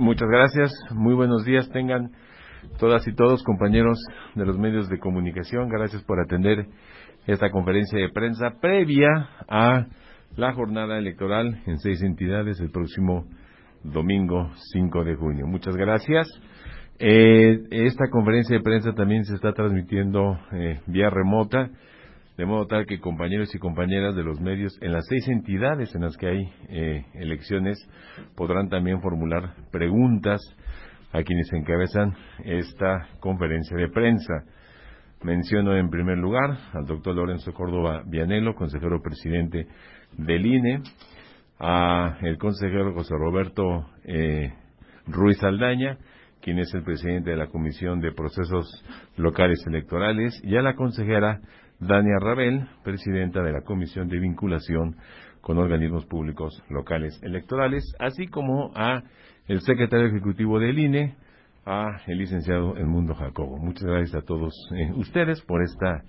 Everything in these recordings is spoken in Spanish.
Muchas gracias, muy buenos días tengan todas y todos, compañeros de los medios de comunicación. Gracias por atender esta conferencia de prensa previa a la jornada electoral en 6 entidades el próximo domingo 5 de junio. Muchas gracias. Esta conferencia de prensa también se está transmitiendo vía remota, de modo tal que compañeros y compañeras de los medios en las 6 entidades en las que hay elecciones podrán también formular preguntas a quienes encabezan esta conferencia de prensa. Menciono en primer lugar al doctor Lorenzo Córdoba Vianello, consejero presidente del INE, a el consejero José Roberto Ruiz Saldaña, quien es el presidente de la Comisión de Procesos Locales Electorales, y a la consejera Dania Rabel, presidenta de la Comisión de Vinculación con Organismos Públicos Locales Electorales, así como a el secretario ejecutivo del INE, a el licenciado Edmundo Jacobo. Muchas gracias a todos ustedes por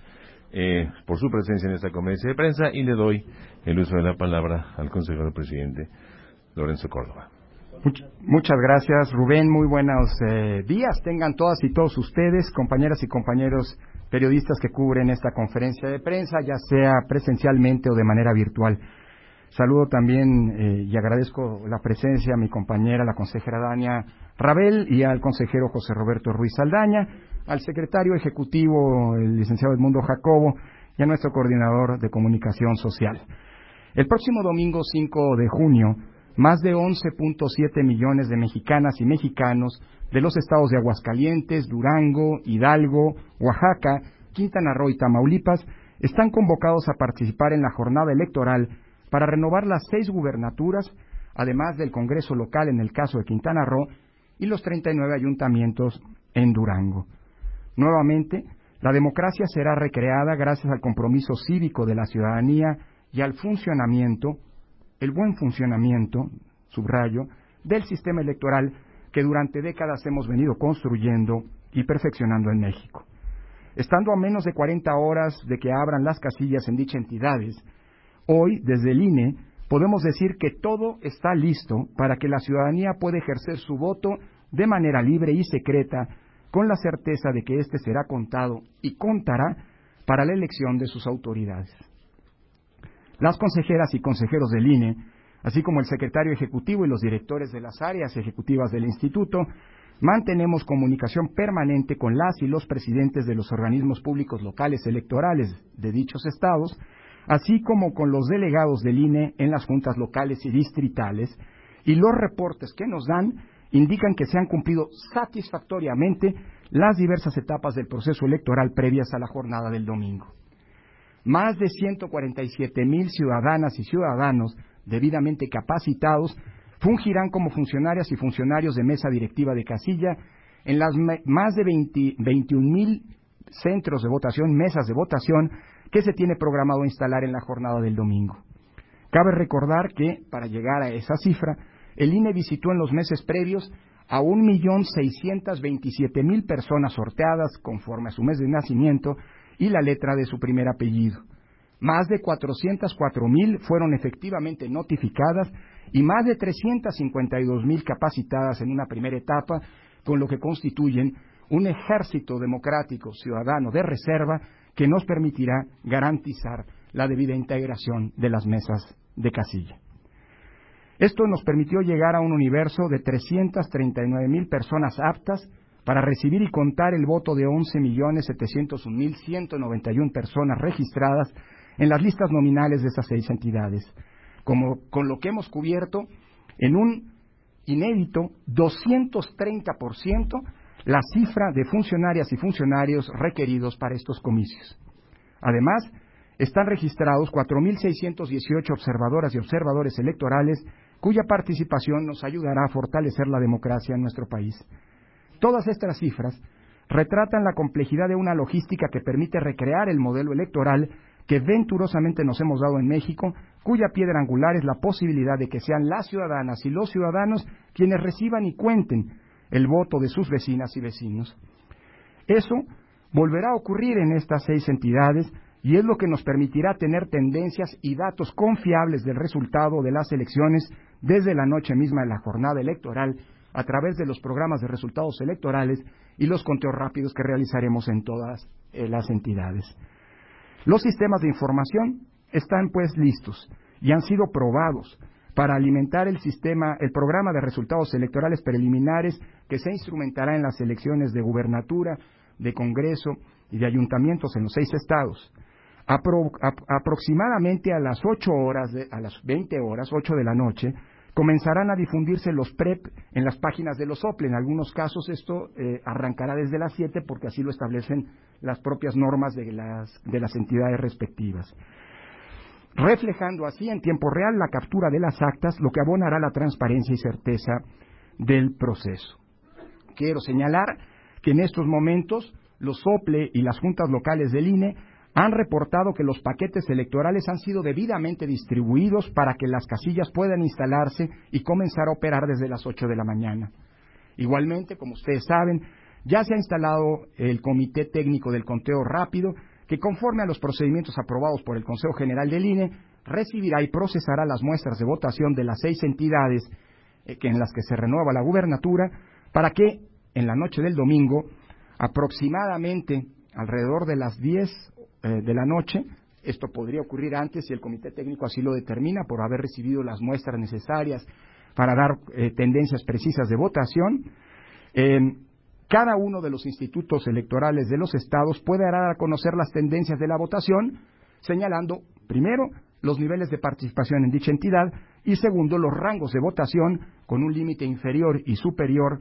por su presencia en esta conferencia de prensa, y le doy el uso de la palabra al consejero presidente Lorenzo Córdoba. Muchas gracias, Rubén. Muy buenos días tengan todas y todos ustedes, compañeras y compañeros periodistas que cubren esta conferencia de prensa, ya sea presencialmente o de manera virtual. Saludo también y agradezco la presencia a mi compañera, la consejera Dania Rabel, y al consejero José Roberto Ruiz Saldaña, al secretario ejecutivo, el licenciado Edmundo Jacobo, y a nuestro coordinador de comunicación social. El próximo domingo 5 de junio, más de 11.7 millones de mexicanas y mexicanos de los estados de Aguascalientes, Durango, Hidalgo, Oaxaca, Quintana Roo y Tamaulipas están convocados a participar en la jornada electoral para renovar las 6 gubernaturas, además del Congreso local en el caso de Quintana Roo y los 39 ayuntamientos en Durango. Nuevamente, la democracia será recreada gracias al compromiso cívico de la ciudadanía y al funcionamiento, el buen funcionamiento, subrayo, del sistema electoral que durante décadas hemos venido construyendo y perfeccionando en México. Estando a menos de 40 horas de que abran las casillas en dichas entidades, hoy, desde el INE, podemos decir que todo está listo para que la ciudadanía pueda ejercer su voto de manera libre y secreta, con la certeza de que éste será contado y contará para la elección de sus autoridades. Las consejeras y consejeros del INE, así como el secretario ejecutivo y los directores de las áreas ejecutivas del instituto, mantenemos comunicación permanente con las y los presidentes de los organismos públicos locales electorales de dichos estados, así como con los delegados del INE en las juntas locales y distritales, y los reportes que nos dan indican que se han cumplido satisfactoriamente las diversas etapas del proceso electoral previas a la jornada del domingo. Más de 147,000 ciudadanas y ciudadanos debidamente capacitados fungirán como funcionarias y funcionarios de mesa directiva de casilla en las más de 21,000 centros de votación, mesas de votación, que se tiene programado instalar en la jornada del domingo. Cabe recordar que, para llegar a esa cifra, el INE visitó en los meses previos a 1,627,000 personas sorteadas conforme a su mes de nacimiento y la letra de su primer apellido. Más de 404,000 fueron efectivamente notificadas y más de 352,000 capacitadas en una primera etapa, con lo que constituyen un ejército democrático ciudadano de reserva que nos permitirá garantizar la debida integración de las mesas de casilla. Esto nos permitió llegar a un universo de 339,000 personas aptas para recibir y contar el voto de 11,701,191 personas registradas en las listas nominales de esas 6 entidades, con lo que hemos cubierto en un inédito 230% la cifra de funcionarias y funcionarios requeridos para estos comicios. Además, están registrados 4,618 observadoras y observadores electorales, cuya participación nos ayudará a fortalecer la democracia en nuestro país. Todas estas cifras retratan la complejidad de una logística que permite recrear el modelo electoral que venturosamente nos hemos dado en México, cuya piedra angular es la posibilidad de que sean las ciudadanas y los ciudadanos quienes reciban y cuenten el voto de sus vecinas y vecinos. Eso volverá a ocurrir en estas 6 entidades y es lo que nos permitirá tener tendencias y datos confiables del resultado de las elecciones desde la noche misma de la jornada electoral, a través de los programas de resultados electorales y los conteos rápidos que realizaremos en todas las entidades. Los sistemas de información están pues listos y han sido probados para alimentar el programa de resultados electorales preliminares que se instrumentará en las elecciones de gubernatura, de Congreso y de ayuntamientos en los 6 estados. Aproximadamente a las 20 horas, 8 de la noche, comenzarán a difundirse los PREP en las páginas de los OPLE. En algunos casos esto arrancará desde las 7 porque así lo establecen las propias normas de las entidades respectivas, reflejando así en tiempo real la captura de las actas, lo que abonará la transparencia y certeza del proceso. Quiero señalar que en estos momentos los OPLE y las juntas locales del INE han reportado que los paquetes electorales han sido debidamente distribuidos para que las casillas puedan instalarse y comenzar a operar desde las 8 de la mañana. Igualmente, como ustedes saben, ya se ha instalado el Comité Técnico del Conteo Rápido, que conforme a los procedimientos aprobados por el Consejo General del INE, recibirá y procesará las muestras de votación de las 6 entidades en las que se renueva la gubernatura, para que en la noche del domingo, aproximadamente alrededor de las 10 de la noche, esto podría ocurrir antes si el Comité Técnico así lo determina, por haber recibido las muestras necesarias para dar tendencias precisas de votación, cada uno de los institutos electorales de los estados puede dar a conocer las tendencias de la votación, señalando, primero, los niveles de participación en dicha entidad y, segundo, los rangos de votación con un límite inferior y superior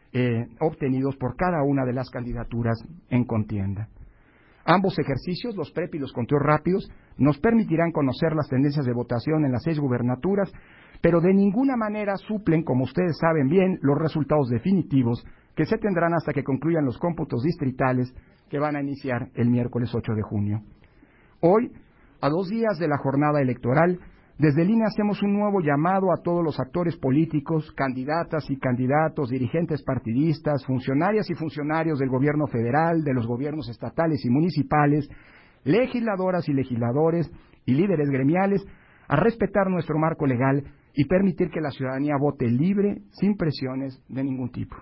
obtenidos por cada una de las candidaturas en contienda. Ambos ejercicios, los PREP y los conteos rápidos, nos permitirán conocer las tendencias de votación en las 6 gubernaturas, pero de ninguna manera suplen, como ustedes saben bien, los resultados definitivos que se tendrán hasta que concluyan los cómputos distritales que van a iniciar el miércoles 8 de junio. Hoy, a 2 días de la jornada electoral, desde el INE hacemos un nuevo llamado a todos los actores políticos, candidatas y candidatos, dirigentes partidistas, funcionarias y funcionarios del gobierno federal, de los gobiernos estatales y municipales, legisladoras y legisladores y líderes gremiales, a respetar nuestro marco legal y permitir que la ciudadanía vote libre, sin presiones de ningún tipo.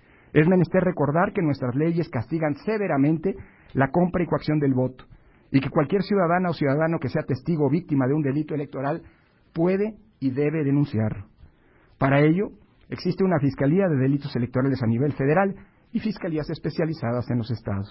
Es menester recordar que nuestras leyes castigan severamente la compra y coacción del voto, y que cualquier ciudadana o ciudadano que sea testigo o víctima de un delito electoral puede y debe denunciarlo. Para ello, existe una Fiscalía de Delitos Electorales a nivel federal y fiscalías especializadas en los estados.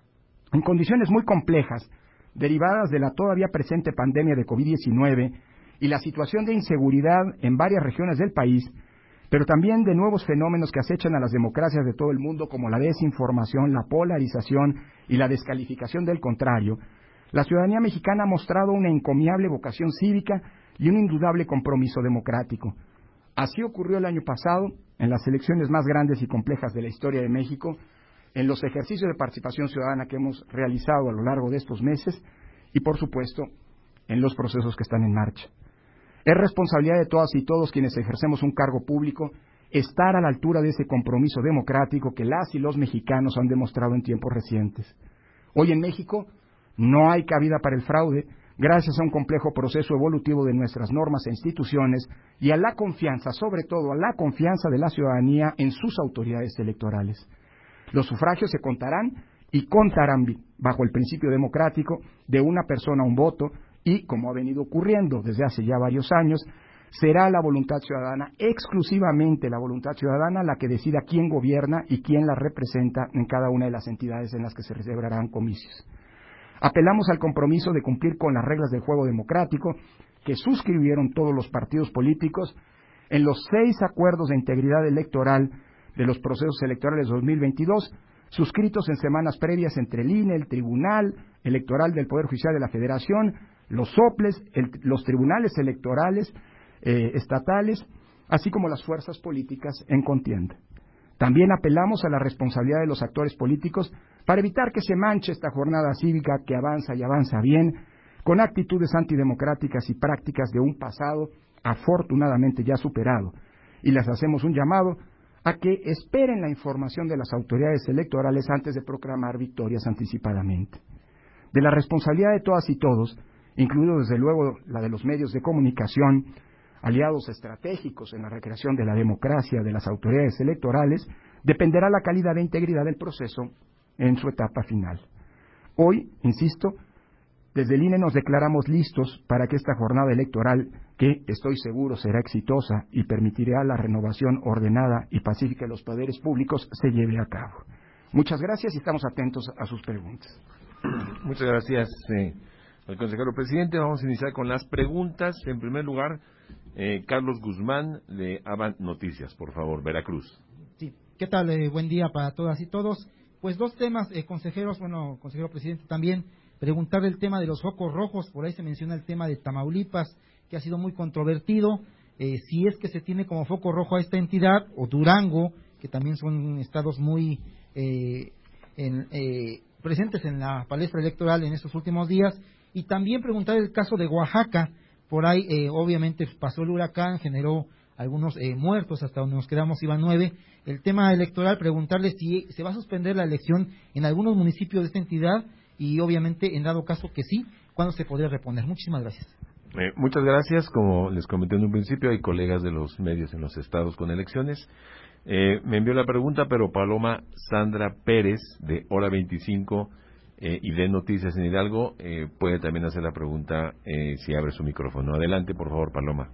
En condiciones muy complejas, derivadas de la todavía presente pandemia de COVID-19 y la situación de inseguridad en varias regiones del país, pero también de nuevos fenómenos que acechan a las democracias de todo el mundo, como la desinformación, la polarización y la descalificación del contrario, la ciudadanía mexicana ha mostrado una encomiable vocación cívica y un indudable compromiso democrático. Así ocurrió el año pasado, en las elecciones más grandes y complejas de la historia de México, en los ejercicios de participación ciudadana que hemos realizado a lo largo de estos meses y, por supuesto, en los procesos que están en marcha. Es responsabilidad de todas y todos quienes ejercemos un cargo público estar a la altura de ese compromiso democrático que las y los mexicanos han demostrado en tiempos recientes. Hoy en México no hay cabida para el fraude, gracias a un complejo proceso evolutivo de nuestras normas e instituciones y a la confianza, sobre todo a la confianza de la ciudadanía en sus autoridades electorales. Los sufragios se contarán y contarán bajo el principio democrático de una persona un voto y, como ha venido ocurriendo desde hace ya varios años, será la voluntad ciudadana, exclusivamente la voluntad ciudadana, la que decida quién gobierna y quién la representa en cada una de las entidades en las que se celebrarán comicios. Apelamos al compromiso de cumplir con las reglas del juego democrático que suscribieron todos los partidos políticos en los 6 acuerdos de integridad electoral de los procesos electorales 2022, suscritos en semanas previas entre el INE, el Tribunal Electoral del Poder Judicial de la Federación, los OPLES, los tribunales electorales estatales, así como las fuerzas políticas en contienda. También apelamos a la responsabilidad de los actores políticos para evitar que se manche esta jornada cívica que avanza y avanza bien, con actitudes antidemocráticas y prácticas de un pasado afortunadamente ya superado. Y les hacemos un llamado a que esperen la información de las autoridades electorales antes de proclamar victorias anticipadamente. De la responsabilidad de todas y todos, incluido desde luego la de los medios de comunicación, aliados estratégicos en la recreación de la democracia de las autoridades electorales, dependerá la calidad e integridad del proceso en su etapa final. Hoy, insisto, desde el INE nos declaramos listos para que esta jornada electoral, que estoy seguro será exitosa y permitirá la renovación ordenada y pacífica de los poderes públicos, se lleve a cabo. Muchas gracias y estamos atentos a sus preguntas. Muchas gracias al consejero presidente. Vamos a iniciar con las preguntas. En primer lugar, Carlos Guzmán de Avant Noticias, por favor, Veracruz. Sí, ¿qué tal? Buen día para todas y todos. Pues dos temas, consejeros, consejero presidente también, preguntarle el tema de los focos rojos. Por ahí se menciona el tema de Tamaulipas, que ha sido muy controvertido, si es que se tiene como foco rojo a esta entidad, o Durango, que también son estados muy presentes en la palestra electoral en estos últimos días, y también preguntar el caso de Oaxaca. Por ahí obviamente pasó el huracán, generó algunos muertos, hasta donde nos quedamos iban 9. El tema electoral, preguntarle si se va a suspender la elección en algunos municipios de esta entidad, y obviamente en dado caso que sí, ¿cuándo se podría reponer? Muchísimas gracias. Muchas gracias. Como les comenté en un principio, hay colegas de los medios en los estados con elecciones. Me envió la pregunta, pero Paloma Sandra Pérez, de Hora 25 y de Noticias en Hidalgo, puede también hacer la pregunta si abre su micrófono. Adelante, por favor, Paloma.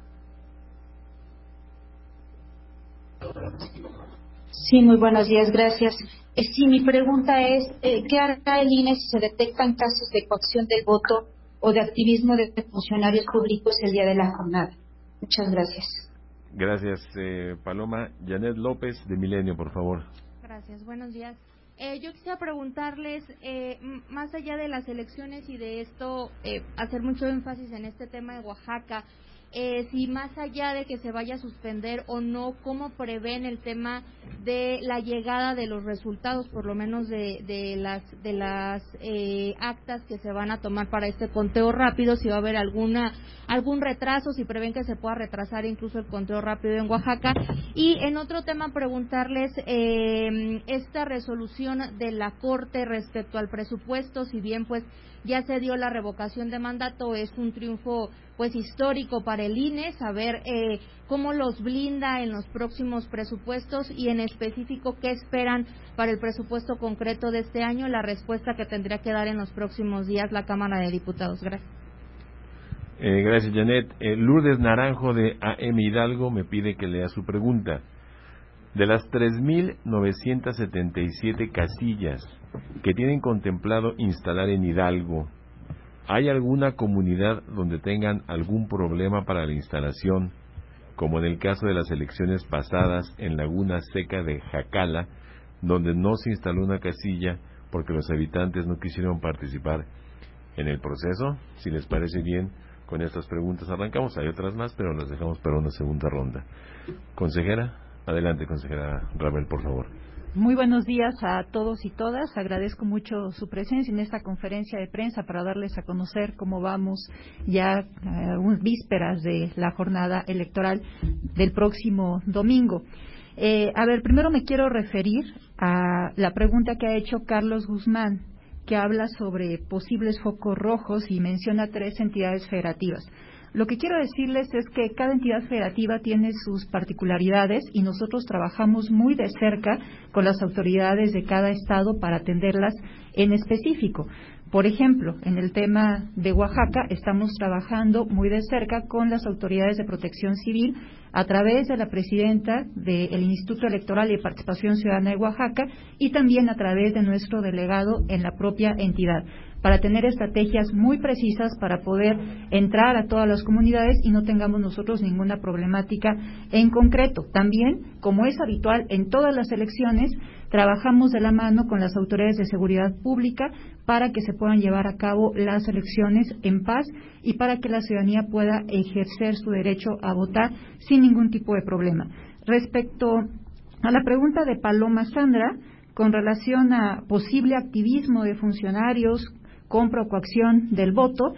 Sí, muy buenos días, gracias. Sí, mi pregunta es, ¿qué hará el INE si se detectan casos de coacción del voto o de activismo de funcionarios públicos el día de la jornada? Muchas gracias. Gracias, Paloma. Janet López, de Milenio, por favor. Gracias, buenos días. Yo quisiera preguntarles, más allá de las elecciones y de esto, hacer mucho énfasis en este tema de Oaxaca, si más allá de que se vaya a suspender o no, ¿cómo prevén el tema de la llegada de los resultados, por lo menos de las actas que se van a tomar para este conteo rápido? Si va a haber algún retraso, si prevén que se pueda retrasar incluso el conteo rápido en Oaxaca. Y en otro tema, preguntarles esta resolución de la Corte respecto al presupuesto, si bien pues ya se dio la revocación de mandato, es un triunfo pues histórico para el INE, saber cómo los blinda en los próximos presupuestos y en específico qué esperan para el presupuesto concreto de este año, la respuesta que tendría que dar en los próximos días la Cámara de Diputados. Gracias. Gracias, Janet. Lourdes Naranjo, de AM Hidalgo, me pide que lea su pregunta. De las 3.977 casillas que tienen contemplado instalar en Hidalgo, ¿hay alguna comunidad donde tengan algún problema para la instalación, como en el caso de las elecciones pasadas en Laguna Seca de Jacala, donde no se instaló una casilla porque los habitantes no quisieron participar en el proceso? Si les parece bien, con estas preguntas arrancamos. Hay otras más, pero las dejamos para una segunda ronda. Consejera, adelante, consejera Rabel, por favor. Muy buenos días a todos y todas. Agradezco mucho su presencia en esta conferencia de prensa para darles a conocer cómo vamos ya vísperas de la jornada electoral del próximo domingo. Primero me quiero referir a la pregunta que ha hecho Carlos Guzmán, que habla sobre posibles focos rojos y menciona 3 entidades federativas. Lo que quiero decirles es que cada entidad federativa tiene sus particularidades y nosotros trabajamos muy de cerca con las autoridades de cada estado para atenderlas en específico. Por ejemplo, en el tema de Oaxaca estamos trabajando muy de cerca con las autoridades de protección civil a través de la presidenta del Instituto Electoral y de Participación Ciudadana de Oaxaca y también a través de nuestro delegado en la propia entidad, para tener estrategias muy precisas para poder entrar a todas las comunidades y no tengamos nosotros ninguna problemática en concreto. También, como es habitual en todas las elecciones, trabajamos de la mano con las autoridades de seguridad pública para que se puedan llevar a cabo las elecciones en paz y para que la ciudadanía pueda ejercer su derecho a votar sin ningún tipo de problema. Respecto a la pregunta de Paloma Sandra, con relación a posible activismo de funcionarios, compra o coacción del voto,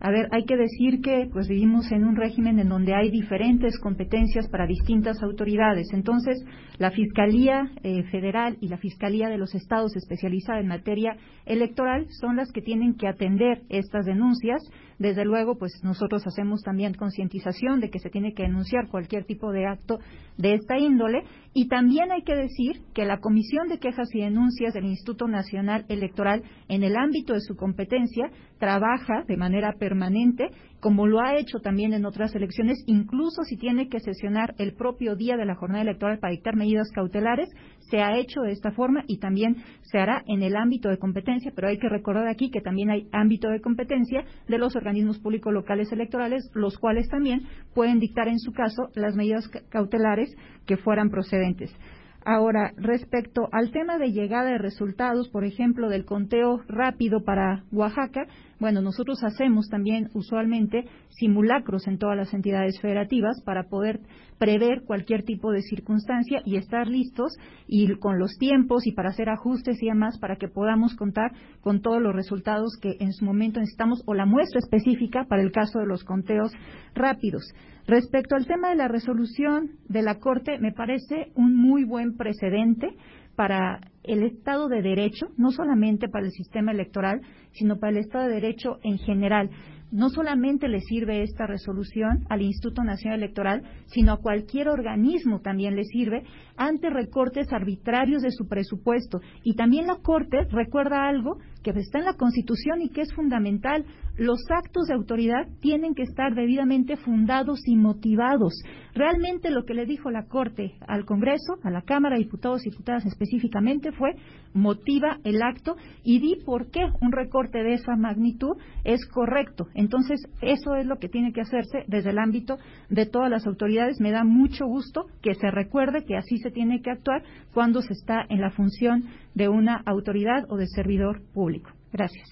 A ver, hay que decir que pues vivimos en un régimen en donde hay diferentes competencias para distintas autoridades. Entonces, la Fiscalía Federal y la Fiscalía de los Estados especializada en materia electoral son las que tienen que atender estas denuncias. Desde luego, pues nosotros hacemos también concientización de que se tiene que denunciar cualquier tipo de acto de esta índole. Y también hay que decir que la Comisión de Quejas y Denuncias del Instituto Nacional Electoral, en el ámbito de su competencia, trabaja de manera permanente, como lo ha hecho también en otras elecciones, incluso si tiene que sesionar el propio día de la jornada electoral para dictar medidas cautelares, se ha hecho de esta forma y también se hará en el ámbito de competencia, pero hay que recordar aquí que también hay ámbito de competencia de los organismos públicos locales electorales, los cuales también pueden dictar en su caso las medidas cautelares que fueran procedentes. Ahora, respecto al tema de llegada de resultados, por ejemplo, del conteo rápido para Oaxaca, bueno, nosotros hacemos también usualmente simulacros en todas las entidades federativas para poder prever cualquier tipo de circunstancia y estar listos y con los tiempos y para hacer ajustes y demás para que podamos contar con todos los resultados que en su momento necesitamos o la muestra específica para el caso de los conteos rápidos. Respecto al tema de la resolución de la Corte, me parece un muy buen precedente para el Estado de Derecho, no solamente para el sistema electoral, sino para el Estado de Derecho en general. No solamente le sirve esta resolución al Instituto Nacional Electoral, sino a cualquier organismo también le sirve ante recortes arbitrarios de su presupuesto. Y también la Corte recuerda algo que está en la Constitución y que es fundamental. Los actos de autoridad tienen que estar debidamente fundados y motivados. Realmente lo que le dijo la Corte al Congreso, a la Cámara de Diputados y Diputadas específicamente, fue motiva el acto y di por qué un recorte de esa magnitud es correcto. Entonces, eso es lo que tiene que hacerse desde el ámbito de todas las autoridades. Me da mucho gusto que se recuerde que así se tiene que actuar cuando se está en la función de una autoridad o de servidor público. Gracias.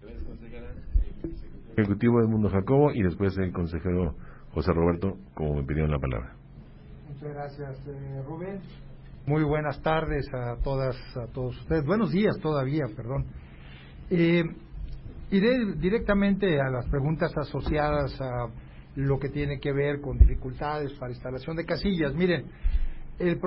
Ejecutivo Edmundo Jacobo y después el consejero José Roberto, como me pidieron la palabra. Muchas gracias, Rubén. Muy buenas tardes a todas, a todos ustedes. Buenos días todavía, perdón. Iré directamente a las preguntas asociadas a lo que tiene que ver con dificultades para instalación de casillas. Miren, el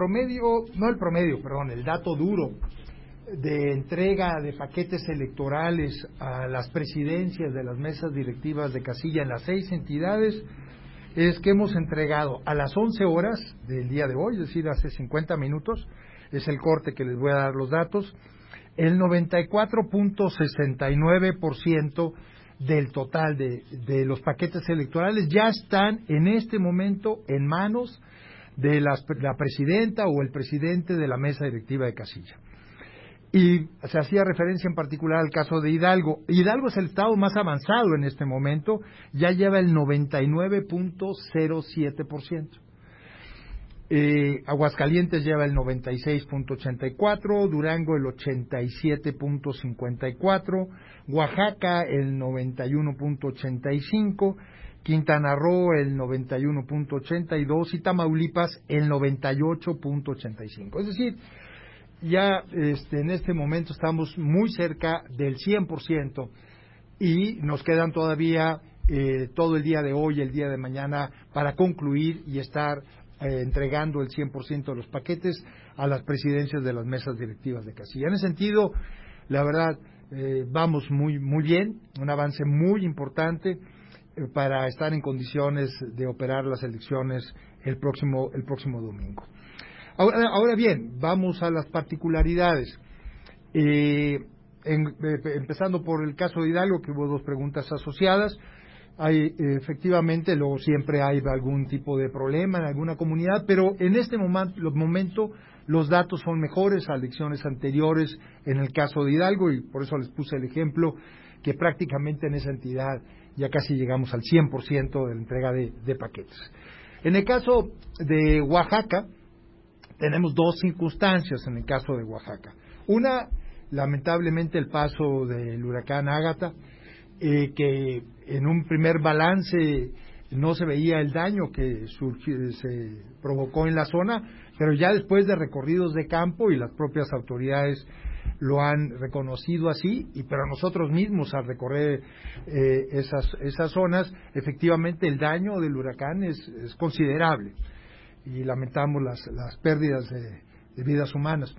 dato duro de entrega de paquetes electorales a las presidencias de las mesas directivas de casilla en las 6 entidades es que hemos entregado a las 11 horas del día de hoy, es decir, hace 50 minutos, es el corte que les voy a dar los datos, el 94.69% del total de los paquetes electorales ya están en este momento en manos de la presidenta o el presidente de la mesa directiva de casilla. Y se hacía referencia en particular al caso de Hidalgo. Hidalgo es el estado más avanzado en este momento, ya lleva el 99.07%. Aguascalientes lleva el 96.84%, Durango el 87.54%, Oaxaca el 91.85%, Quintana Roo el 91.82% y Tamaulipas el 98.85%. Es decir, ya en este momento estamos muy cerca del 100% y nos quedan todavía todo el día de hoy, el día de mañana para concluir y estar entregando el 100% de los paquetes a las presidencias de las mesas directivas de casilla. En ese sentido, la verdad, vamos muy bien, un avance muy importante para estar en condiciones de operar las elecciones el próximo domingo. Ahora bien, vamos a las particularidades. Empezando por el caso de Hidalgo, que hubo 2 preguntas asociadas. Efectivamente, luego siempre hay algún tipo de problema en alguna comunidad, pero en este momento los datos son mejores a elecciones anteriores en el caso de Hidalgo, y por eso les puse el ejemplo que prácticamente en esa entidad ya casi llegamos al 100% de la entrega de paquetes. En el caso de Oaxaca, tenemos 2 circunstancias en el caso de Oaxaca. Una, lamentablemente, el paso del huracán Ágata, que en un primer balance no se veía el daño que se provocó en la zona, pero ya después de recorridos de campo y las propias autoridades lo han reconocido así, pero nosotros mismos al recorrer esas zonas, efectivamente el daño del huracán es considerable y lamentamos las pérdidas de vidas humanas.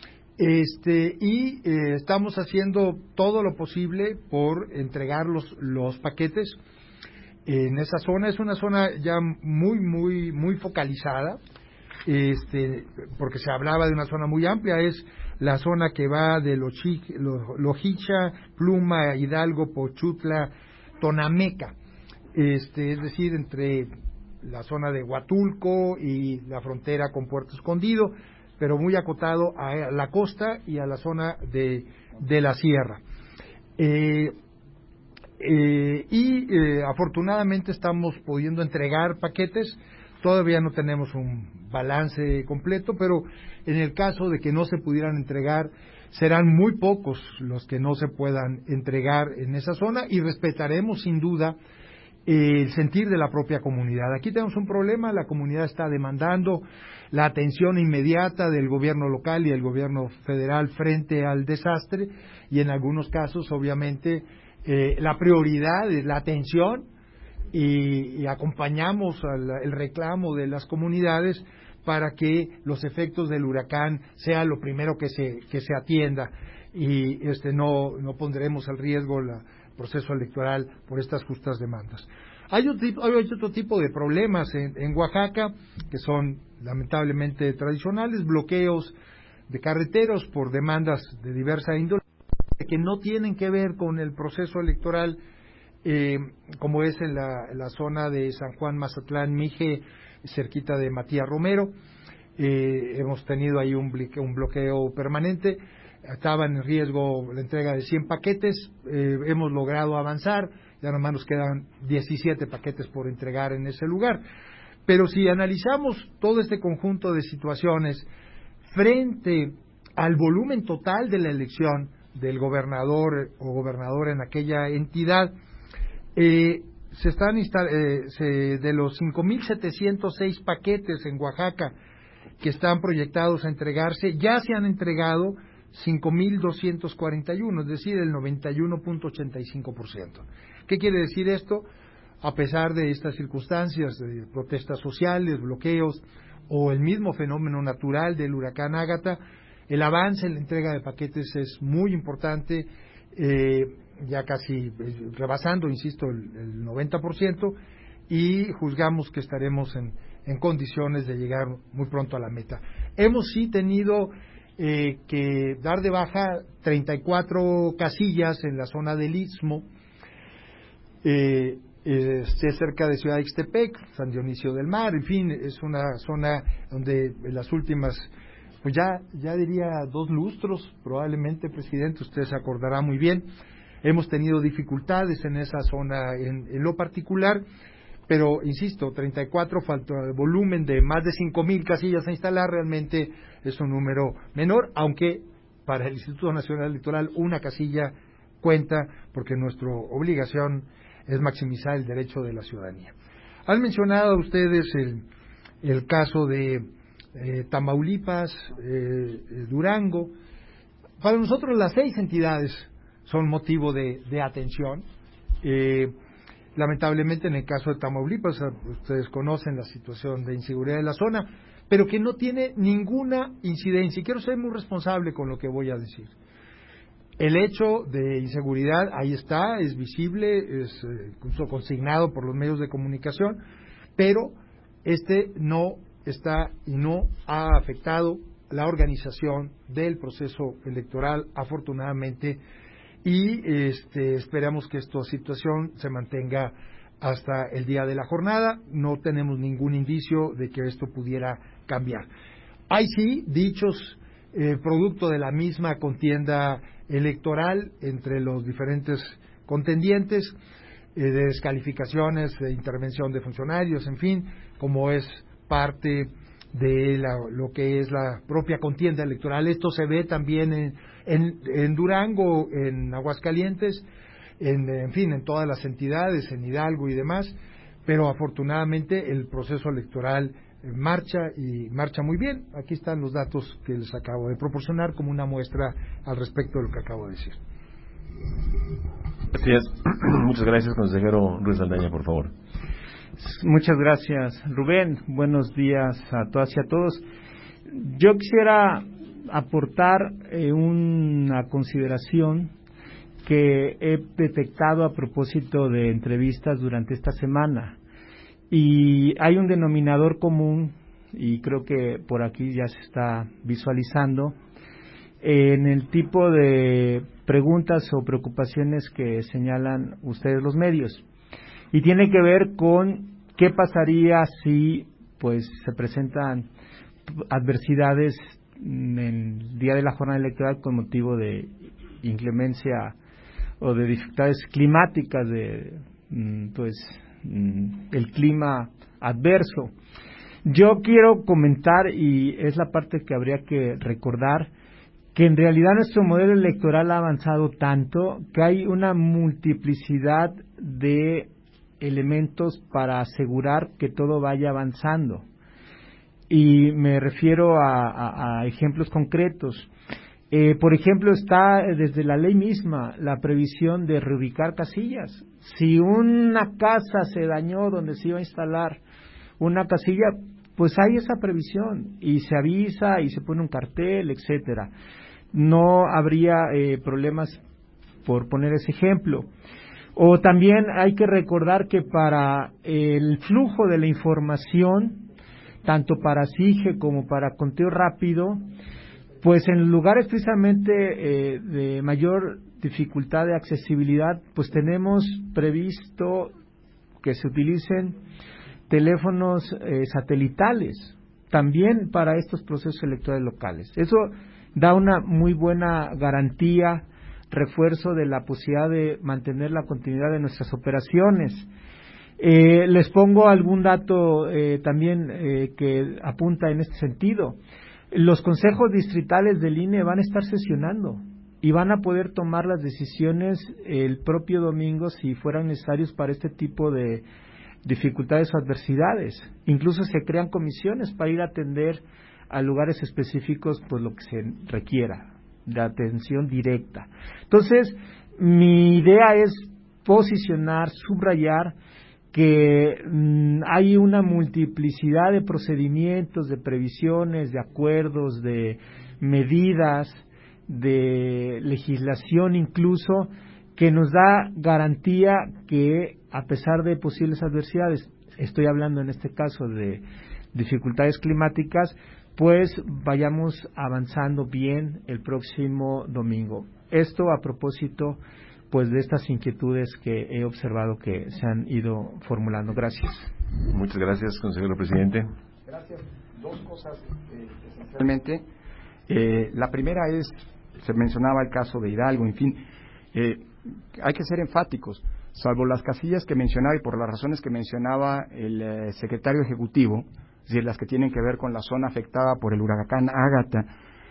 Estamos haciendo todo lo posible por entregar los paquetes en esa zona. Es una zona ya muy focalizada, porque se hablaba de una zona muy amplia. Es la zona que va de Lojicha, Pluma, Hidalgo, Pochutla, Tonameca, es decir, entre la zona de Huatulco y la frontera con Puerto Escondido, pero muy acotado a la costa y a la zona de la sierra. Afortunadamente estamos pudiendo entregar paquetes. Todavía no tenemos un balance completo, pero en el caso de que no se pudieran entregar, serán muy pocos los que no se puedan entregar en esa zona, y respetaremos sin duda el sentir de la propia comunidad. Aquí tenemos un problema, la comunidad está demandando la atención inmediata del gobierno local y del gobierno federal frente al desastre, y en algunos casos, obviamente, la prioridad es la atención, y acompañamos el reclamo de las comunidades para que los efectos del huracán sea lo primero que se atienda, y no pondremos al riesgo el proceso electoral por estas justas demandas. Hay otro tipo de problemas en Oaxaca que son lamentablemente tradicionales: bloqueos de carreteros por demandas de diversa índole que no tienen que ver con el proceso electoral, como es en la zona de San Juan, Mazatlán, Mije, cerquita de Matías Romero. Hemos tenido ahí un bloqueo permanente. Estaba en riesgo la entrega de 100 paquetes, hemos logrado avanzar, ya nomás nos quedan 17 paquetes por entregar en ese lugar. Pero si analizamos todo este conjunto de situaciones frente al volumen total de la elección del gobernador o gobernadora en aquella entidad, de los 5.706 paquetes en Oaxaca que están proyectados a entregarse, ya se han entregado 5.241, es decir, el 91.85%. ¿Qué quiere decir esto? A pesar de estas circunstancias de protestas sociales, bloqueos o el mismo fenómeno natural del huracán Ágata, el avance en la entrega de paquetes es muy importante, ya casi rebasando, insisto, el 90%, y juzgamos que estaremos en condiciones de llegar muy pronto a la meta. Hemos sí tenido que dar de baja 34 casillas en la zona del Istmo, cerca de Ciudad de Ixtepec, San Dionisio del Mar, en fin, es una zona donde en las últimas, pues ya diría 2 lustros, probablemente, presidente, usted se acordará muy bien, hemos tenido dificultades en esa zona en lo particular, pero insisto, 34 falta el volumen de más de 5.000 casillas a instalar, realmente es un número menor, aunque para el Instituto Nacional Electoral una casilla cuenta, porque nuestra obligación es maximizar el derecho de la ciudadanía. Han mencionado ustedes el caso de Tamaulipas, Durango. Para nosotros las 6 entidades son motivo de atención. Lamentablemente en el caso de Tamaulipas, ustedes conocen la situación de inseguridad de la zona, pero que no tiene ninguna incidencia, y quiero ser muy responsable con lo que voy a decir. El hecho de inseguridad ahí está, es visible, es incluso consignado por los medios de comunicación, pero no está y no ha afectado la organización del proceso electoral, afortunadamente, y esperamos que esta situación se mantenga hasta el día de la jornada. No tenemos ningún indicio de que esto pudiera cambiar. Hay sí dichos producto de la misma contienda electoral entre los diferentes contendientes, de descalificaciones, de intervención de funcionarios, en fin, como es parte de lo que es la propia contienda electoral. Esto se ve también en Durango, en Aguascalientes, en fin, en todas las entidades, en Hidalgo y demás, pero afortunadamente el proceso electoral marcha y marcha muy bien. Aquí están los datos que les acabo de proporcionar como una muestra al respecto de lo que acabo de decir. Gracias. Muchas gracias, consejero Ruiz Saldaña, por favor. Muchas gracias, Rubén. Buenos días a todas y a todos. Yo quisiera aportar una consideración que he detectado a propósito de entrevistas durante esta semana. Y hay un denominador común, y creo que por aquí ya se está visualizando, en el tipo de preguntas o preocupaciones que señalan ustedes los medios. Y tiene que ver con qué pasaría si pues se presentan adversidades en el día de la jornada electoral con motivo de inclemencia o de dificultades climáticas, de el clima adverso. Yo quiero comentar, y es la parte que habría que recordar, que en realidad nuestro modelo electoral ha avanzado tanto que hay una multiplicidad de elementos para asegurar que todo vaya avanzando. Y me refiero a ejemplos concretos. Por ejemplo, está desde la ley misma la previsión de reubicar casillas. Si una casa se dañó donde se iba a instalar una casilla, pues hay esa previsión y se avisa y se pone un cartel, etcétera. No habría problemas por poner ese ejemplo. O también hay que recordar que para el flujo de la información, tanto para SIGE como para conteo rápido, pues en lugares precisamente de mayor dificultad de accesibilidad, pues tenemos previsto que se utilicen teléfonos satelitales también para estos procesos electorales locales. Eso da una muy buena garantía, refuerzo de la posibilidad de mantener la continuidad de nuestras operaciones. Les pongo algún dato también que apunta en este sentido. Los consejos distritales del INE van a estar sesionando y van a poder tomar las decisiones el propio domingo si fueran necesarios para este tipo de dificultades o adversidades. Incluso se crean comisiones para ir a atender a lugares específicos pues lo que se requiera, de atención directa. Entonces, mi idea es posicionar, subrayar que hay una multiplicidad de procedimientos, de previsiones, de acuerdos, de medidas, de legislación incluso, que nos da garantía que a pesar de posibles adversidades, estoy hablando en este caso de dificultades climáticas, pues vayamos avanzando bien el próximo domingo. Esto a propósito pues de estas inquietudes que he observado que se han ido formulando. Gracias. Muchas gracias, consejero presidente. Gracias. Dos cosas esencialmente. La primera es, se mencionaba el caso de Hidalgo, en fin, hay que ser enfáticos. Salvo las casillas que mencionaba y por las razones que mencionaba el secretario ejecutivo, es decir, las que tienen que ver con la zona afectada por el huracán Ágata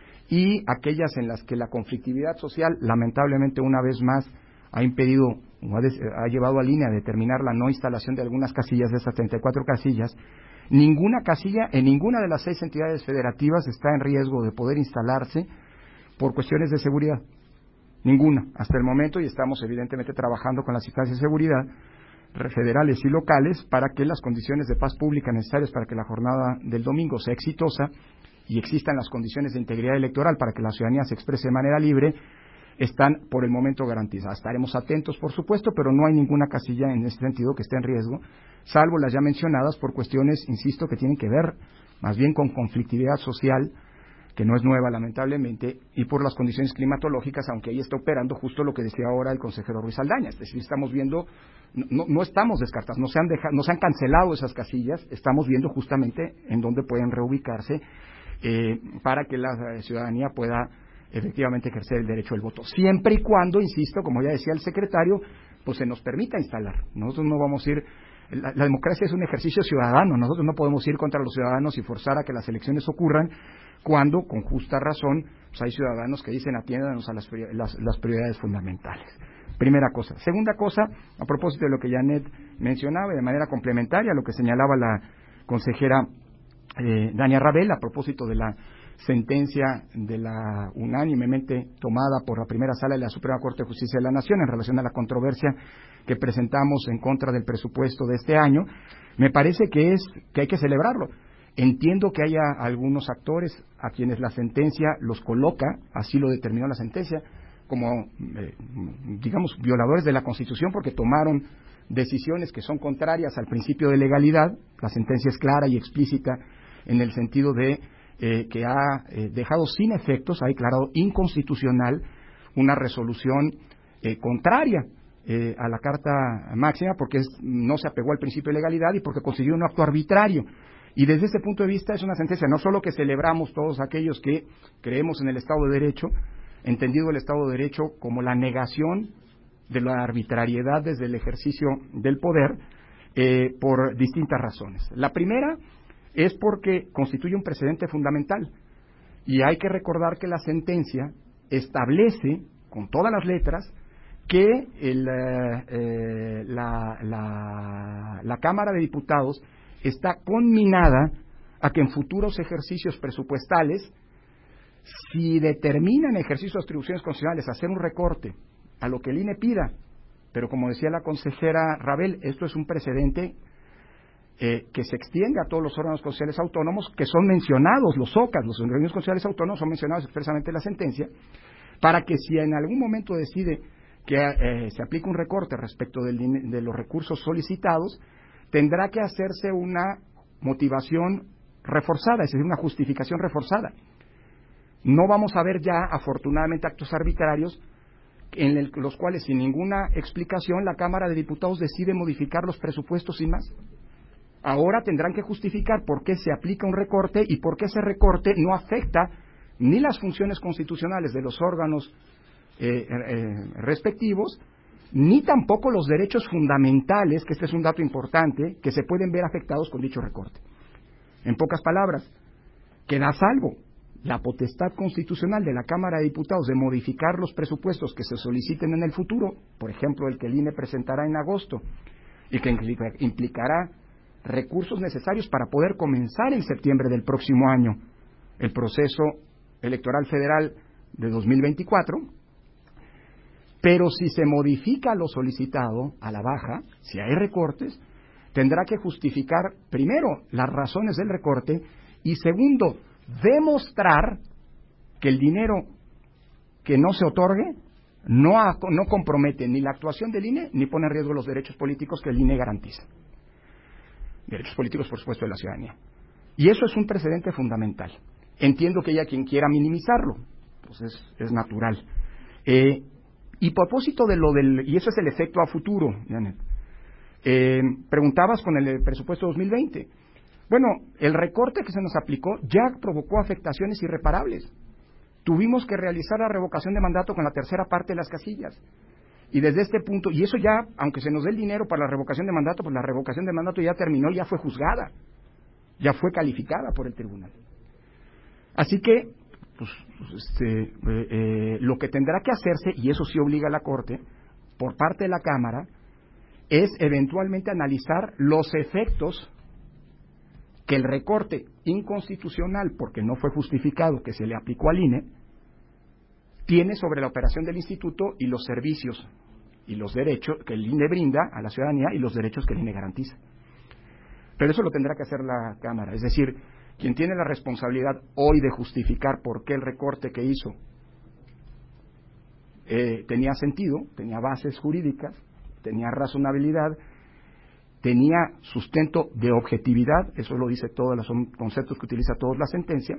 y aquellas en las que la conflictividad social, lamentablemente una vez más, ha impedido o ha llevado al INE a determinar la no instalación de algunas casillas, de esas 34 casillas. Ninguna casilla en ninguna de las 6 entidades federativas está en riesgo de poder instalarse por cuestiones de seguridad. Ninguna, hasta el momento, y estamos evidentemente trabajando con las instancias de seguridad federales y locales para que las condiciones de paz pública necesarias para que la jornada del domingo sea exitosa y existan las condiciones de integridad electoral para que la ciudadanía se exprese de manera libre, están por el momento garantizadas. Estaremos atentos, por supuesto, pero no hay ninguna casilla en este sentido que esté en riesgo, salvo las ya mencionadas por cuestiones, insisto, que tienen que ver más bien con conflictividad social, que no es nueva lamentablemente, y por las condiciones climatológicas, aunque ahí está operando justo lo que decía ahora el consejero Ruiz Saldaña. Es decir, estamos viendo, no estamos descartados, no se han cancelado esas casillas, estamos viendo justamente en dónde pueden reubicarse para que la ciudadanía pueda efectivamente ejercer el derecho del voto, siempre y cuando, insisto, como ya decía el secretario, pues se nos permita instalar. Nosotros no vamos a ir, la democracia es un ejercicio ciudadano, nosotros no podemos ir contra los ciudadanos y forzar a que las elecciones ocurran cuando, con justa razón, pues hay ciudadanos que dicen atiéndanos a las prioridades fundamentales. Primera cosa. Segunda cosa, a propósito de lo que Janet mencionaba y de manera complementaria a lo que señalaba la consejera Dania Rabel, a propósito de la sentencia de la unánimemente tomada por la primera sala de la Suprema Corte de Justicia de la Nación en relación a la controversia que presentamos en contra del presupuesto de este año. Me parece que hay que celebrarlo. Entiendo que haya algunos actores a quienes la sentencia los coloca, así lo determinó la sentencia, como, digamos, violadores de la Constitución porque tomaron decisiones que son contrarias al principio de legalidad. La sentencia es clara y explícita en el sentido de que ha dejado sin efectos, ha declarado inconstitucional una resolución contraria a la Carta Máxima porque no se apegó al principio de legalidad y porque consiguió un acto arbitrario. Y desde ese punto de vista es una sentencia no solo que celebramos todos aquellos que creemos en el Estado de Derecho, entendido el Estado de Derecho como la negación de la arbitrariedad desde el ejercicio del poder, por distintas razones. La primera es porque constituye un precedente fundamental y hay que recordar que la sentencia establece con todas las letras que la Cámara de Diputados está conminada a que en futuros ejercicios presupuestales, si determina en ejercicio de atribuciones constitucionales hacer un recorte a lo que el INE pida, pero como decía la consejera Rabel, esto es un precedente que se extiende a todos los órganos constitucionales autónomos que son mencionados, los OCAS, los organismos constitucionales autónomos son mencionados expresamente en la sentencia, para que si en algún momento decide que se aplique un recorte respecto de los recursos solicitados, tendrá que hacerse una motivación reforzada, es decir, una justificación reforzada. No vamos a ver ya, afortunadamente, actos arbitrarios en los cuales, sin ninguna explicación, la Cámara de Diputados decide modificar los presupuestos sin más. Ahora tendrán que justificar por qué se aplica un recorte y por qué ese recorte no afecta ni las funciones constitucionales de los órganos respectivos, ni tampoco los derechos fundamentales, que este es un dato importante, que se pueden ver afectados con dicho recorte. En pocas palabras, queda a salvo la potestad constitucional de la Cámara de Diputados de modificar los presupuestos que se soliciten en el futuro, por ejemplo, el que el INE presentará en agosto, y que implicará recursos necesarios para poder comenzar en septiembre del próximo año el proceso electoral federal de 2024, pero si se modifica lo solicitado a la baja, si hay recortes, tendrá que justificar, primero, las razones del recorte y, segundo, demostrar que el dinero que no se otorgue no compromete ni la actuación del INE ni pone en riesgo los derechos políticos que el INE garantiza. Derechos políticos, por supuesto, de la ciudadanía. Y eso es un precedente fundamental. Entiendo que haya quien quiera minimizarlo, pues es natural. Y a propósito de y eso es el efecto a futuro, Janet. Preguntabas con el presupuesto 2020. Bueno, el recorte que se nos aplicó ya provocó afectaciones irreparables. Tuvimos que realizar la revocación de mandato con la tercera parte de las casillas. Y desde este punto, y eso ya, aunque se nos dé el dinero para la revocación de mandato, pues la revocación de mandato ya terminó, ya fue juzgada, ya fue calificada por el tribunal. Así que, lo que tendrá que hacerse, y eso sí obliga a la Corte, por parte de la Cámara, es eventualmente analizar los efectos que el recorte inconstitucional, porque no fue justificado, que se le aplicó al INE, tiene sobre la operación del instituto y los servicios y los derechos que el INE brinda a la ciudadanía y los derechos que el INE garantiza. Pero eso lo tendrá que hacer la Cámara, es decir, quien tiene la responsabilidad hoy de justificar por qué el recorte que hizo tenía sentido, tenía bases jurídicas, tenía razonabilidad, tenía sustento de objetividad, eso lo dice todos los conceptos que utiliza toda la sentencia,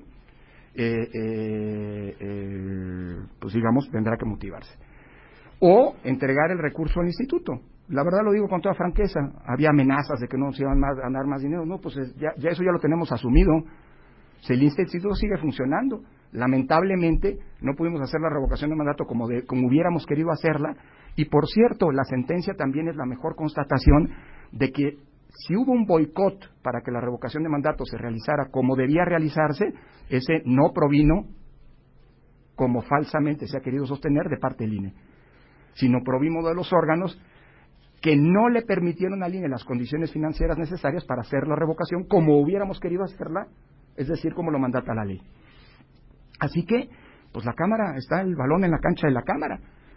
pues digamos, tendrá que motivarse. O entregar el recurso al instituto. La verdad lo digo con toda franqueza, había amenazas de que no se iban a dar más dinero, no, pues ya eso ya lo tenemos asumido. Si el instituto sigue funcionando, lamentablemente no pudimos hacer la revocación de mandato como hubiéramos querido hacerla, y por cierto, la sentencia también es la mejor constatación de que si hubo un boicot para que la revocación de mandato se realizara como debía realizarse, ese no provino, como falsamente se ha querido sostener, de parte del INE, sino provino de los órganos que no le permitieron al INE las condiciones financieras necesarias para hacer la revocación como hubiéramos querido hacerla, es decir, como lo mandata la ley. Así que, pues la Cámara, está el balón en la cancha de la Cámara.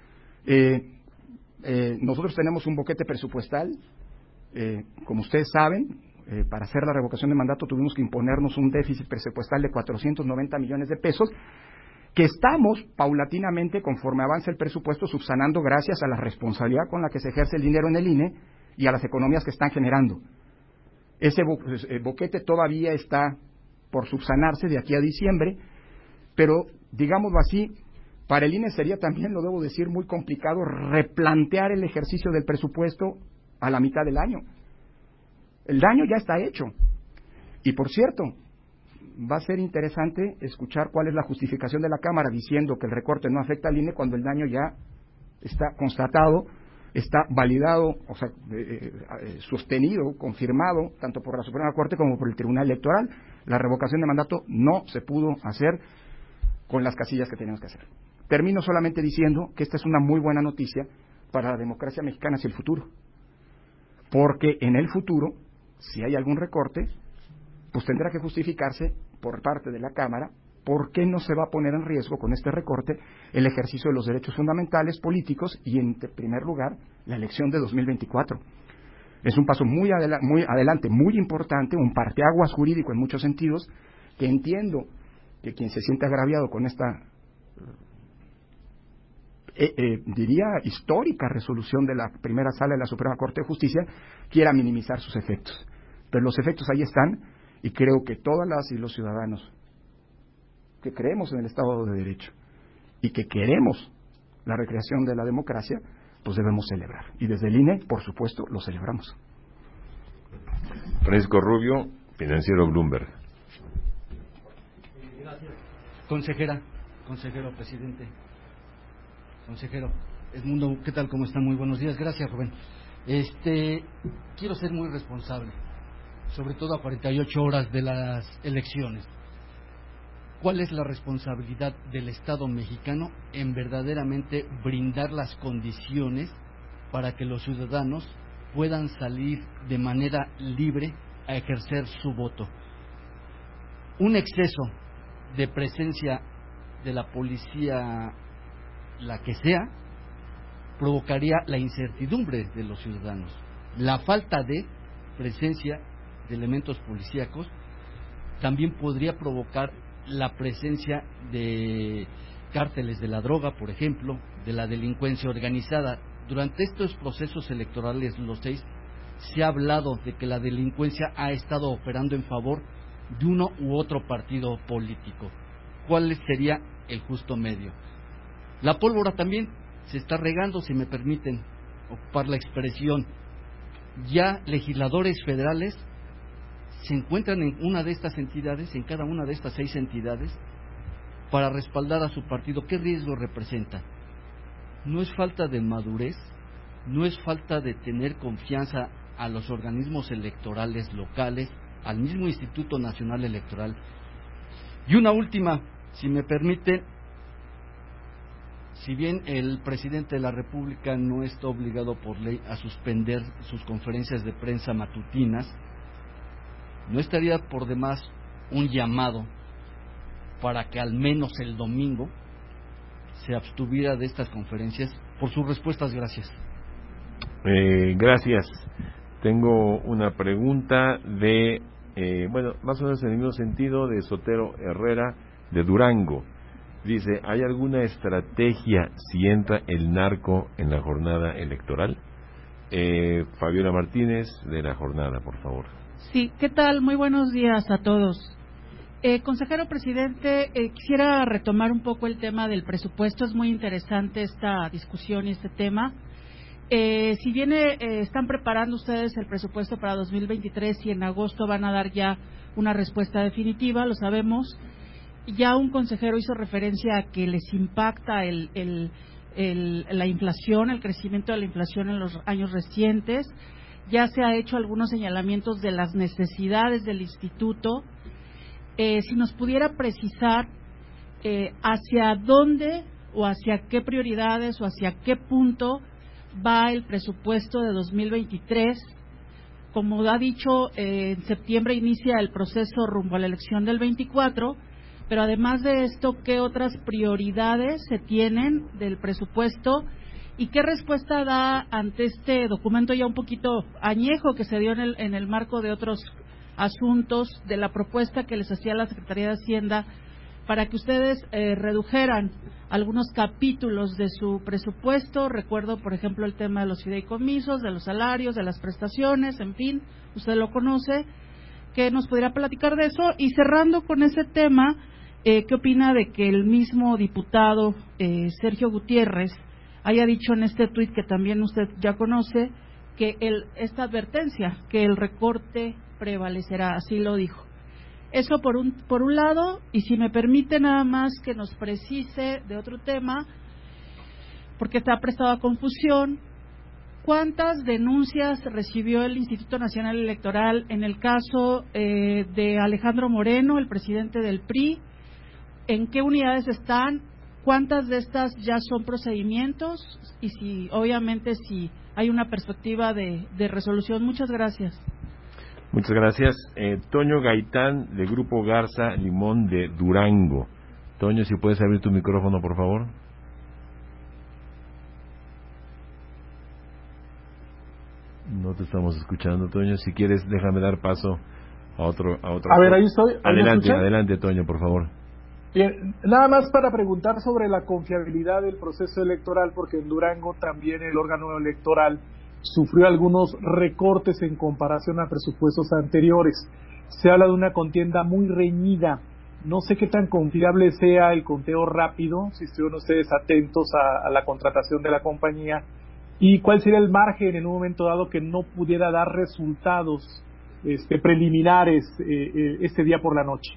Nosotros tenemos un boquete presupuestal, como ustedes saben, para hacer la revocación de mandato tuvimos que imponernos un déficit presupuestal de 490 millones de pesos, que estamos paulatinamente, conforme avanza el presupuesto, subsanando gracias a la responsabilidad con la que se ejerce el dinero en el INE y a las economías que están generando. Ese boquete todavía está por subsanarse de aquí a diciembre, pero, digámoslo así, para el INE sería también, lo debo decir, muy complicado replantear el ejercicio del presupuesto a la mitad del año. El daño ya está hecho. Y, por cierto, va a ser interesante escuchar cuál es la justificación de la Cámara diciendo que el recorte no afecta al INE cuando el daño ya está constatado, está validado, o sea, sostenido, confirmado, tanto por la Suprema Corte como por el Tribunal Electoral. La revocación de mandato no se pudo hacer con las casillas que teníamos que hacer. Termino solamente diciendo que esta es una muy buena noticia para la democracia mexicana hacia el futuro, porque en el futuro, si hay algún recorte, pues tendrá que justificarse por parte de la Cámara por qué no se va a poner en riesgo con este recorte el ejercicio de los derechos fundamentales políticos y, en primer lugar, la elección de 2024. Es un paso muy adelante, muy importante, un parteaguas jurídico en muchos sentidos, que entiendo que quien se siente agraviado con esta, diría, histórica resolución de la primera sala de la Suprema Corte de Justicia, quiera minimizar sus efectos. Pero los efectos ahí están, y creo que todas las y los ciudadanos que creemos en el Estado de Derecho y que queremos la recreación de la democracia, pues debemos celebrar. Y desde el INE, por supuesto, lo celebramos. Francisco Rubio, Financiero Bloomberg. Gracias. Consejero, presidente. Consejero, Edmundo, ¿qué tal? ¿Cómo están? Muy buenos días. Gracias, Rubén. Quiero ser muy responsable, sobre todo a 48 horas de las elecciones. ¿Cuál es la responsabilidad del Estado mexicano en verdaderamente brindar las condiciones para que los ciudadanos puedan salir de manera libre a ejercer su voto? Un exceso de presencia de la policía, la que sea, provocaría la incertidumbre de los ciudadanos. La falta de presencia de elementos policíacos también podría provocar la presencia de cárteles de la droga, por ejemplo, de la delincuencia organizada. Durante estos procesos electorales, los 6, se ha hablado de que la delincuencia ha estado operando en favor de uno u otro partido político. ¿Cuál sería el justo medio? La pólvora también se está regando, si me permiten ocupar la expresión. Ya legisladores federales se encuentran en una de estas entidades, en cada una de estas 6 entidades, para respaldar a su partido. ¿Qué riesgo representa? No es falta de madurez, no es falta de tener confianza a los organismos electorales locales, al mismo Instituto Nacional Electoral. Y una última, si me permite, si bien el presidente de la República no está obligado por ley a suspender sus conferencias de prensa matutinas, ¿no estaría por demás un llamado para que al menos el domingo se abstuviera de estas conferencias? Por sus respuestas, gracias. Gracias. Tengo una pregunta de, más o menos en el mismo sentido, de Sotero Herrera, de Durango. Dice, ¿hay alguna estrategia si entra el narco en la jornada electoral? Fabiola Martínez, de La Jornada, por favor. Sí, ¿qué tal? Muy buenos días a todos. Consejero presidente, quisiera retomar un poco el tema del presupuesto. Es muy interesante esta discusión y este tema. Si bien están preparando ustedes el presupuesto para 2023 y en agosto van a dar ya una respuesta definitiva, lo sabemos. Ya un consejero hizo referencia a que les impacta la inflación, el crecimiento de la inflación en los años recientes. Ya se ha hecho algunos señalamientos de las necesidades del instituto. Si nos pudiera precisar hacia dónde o hacia qué prioridades o hacia qué punto va el presupuesto de 2023. Como ha dicho, en septiembre inicia el proceso rumbo a la elección del 24, pero además de esto, ¿qué otras prioridades se tienen del presupuesto y qué respuesta da ante este documento ya un poquito añejo que se dio en el marco de otros asuntos de la propuesta que les hacía la Secretaría de Hacienda para que ustedes redujeran algunos capítulos de su presupuesto? Recuerdo, por ejemplo, el tema de los fideicomisos, de los salarios, de las prestaciones, en fin, usted lo conoce, que nos pudiera platicar de eso. Y cerrando con ese tema, ¿qué opina de que el mismo diputado Sergio Gutiérrez haya dicho en este tuit que también usted ya conoce, que esta advertencia, que el recorte prevalecerá, así lo dijo? Eso por un lado, y si me permite nada más que nos precise de otro tema, porque está prestado a confusión, ¿cuántas denuncias recibió el Instituto Nacional Electoral en el caso de Alejandro Moreno, el presidente del PRI? ¿En qué unidades están? ¿Cuántas de estas ya son procedimientos? Y si, obviamente, si hay una perspectiva de resolución. Muchas gracias. Muchas gracias. Toño Gaitán, de Grupo Garza Limón de Durango. Toño, si puedes abrir tu micrófono, por favor. No te estamos escuchando, Toño. Si quieres, déjame dar paso a otro. A ver, ahí estoy. Adelante, Toño, por favor. Bien, nada más para preguntar sobre la confiabilidad del proceso electoral, porque en Durango también el órgano electoral sufrió algunos recortes en comparación a presupuestos anteriores. Se habla de una contienda muy reñida. No sé qué tan confiable sea el conteo rápido, si estuvieron ustedes atentos a la contratación de la compañía, y cuál sería el margen en un momento dado que no pudiera dar resultados preliminares este día por la noche.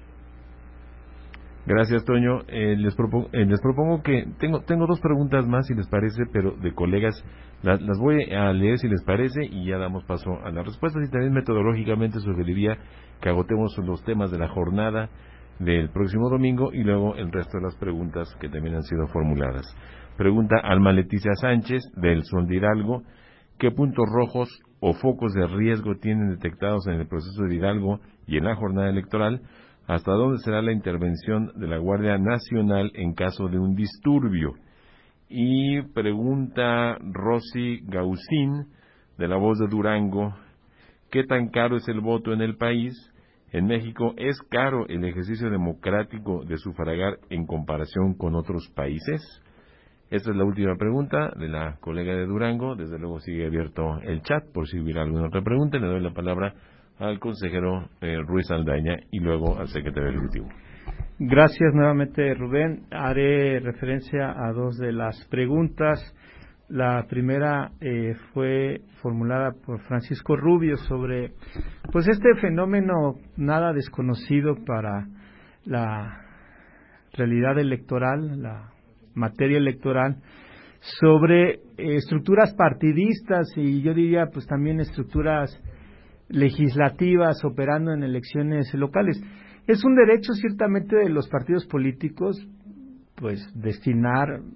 Gracias, Toño. Les propongo que tengo dos preguntas más, si les parece, pero de colegas. Las voy a leer, si les parece, y ya damos paso a las respuestas. Y también metodológicamente sugeriría que agotemos los temas de la jornada del próximo domingo y luego el resto de las preguntas que también han sido formuladas. Pregunta Alma Leticia Sánchez, del Sol de Hidalgo: ¿qué puntos rojos o focos de riesgo tienen detectados en el proceso de Hidalgo y en la jornada electoral? ¿Hasta dónde será la intervención de la Guardia Nacional en caso de un disturbio? Y pregunta Rosy Gausín, de La Voz de Durango: ¿qué tan caro es el voto en el país? En México, ¿es caro el ejercicio democrático de sufragar en comparación con otros países? Esta es la última pregunta de la colega de Durango. Desde luego sigue abierto el chat por si hubiera alguna otra pregunta. Le doy la palabra al consejero Ruiz Aldaña y luego al secretario ejecutivo. Gracias nuevamente, Rubén. Haré referencia a dos de las preguntas. La primera fue formulada por Francisco Rubio sobre este fenómeno nada desconocido para la realidad electoral, la materia electoral, sobre estructuras partidistas y yo diría también estructuras legislativas operando en elecciones locales. Es un derecho ciertamente de los partidos políticos destinar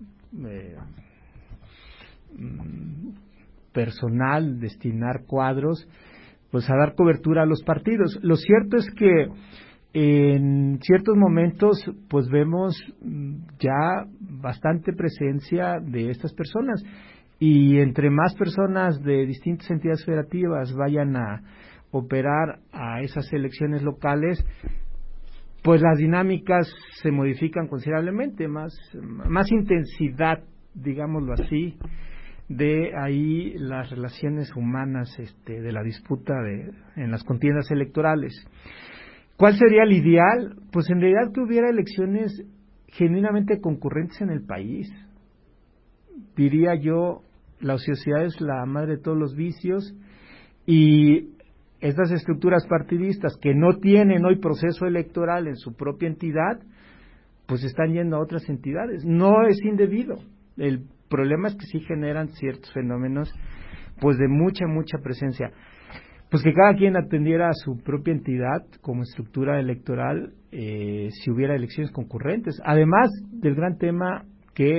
personal, destinar cuadros a dar cobertura a los partidos. Lo cierto es que en ciertos momentos vemos ya bastante presencia de estas personas, y entre más personas de distintas entidades federativas vayan a operar a esas elecciones locales, las dinámicas se modifican considerablemente, más intensidad, digámoslo así, de ahí las relaciones humanas de la disputa en las contiendas electorales. ¿Cuál sería el ideal? En realidad que hubiera elecciones genuinamente concurrentes en el país. Diría yo, la ociosidad es la madre de todos los vicios, y estas estructuras partidistas que no tienen hoy proceso electoral en su propia entidad, están yendo a otras entidades. No es indebido. El problema es que sí generan ciertos fenómenos de mucha presencia. Que cada quien atendiera a su propia entidad como estructura electoral si hubiera elecciones concurrentes. Además del gran tema que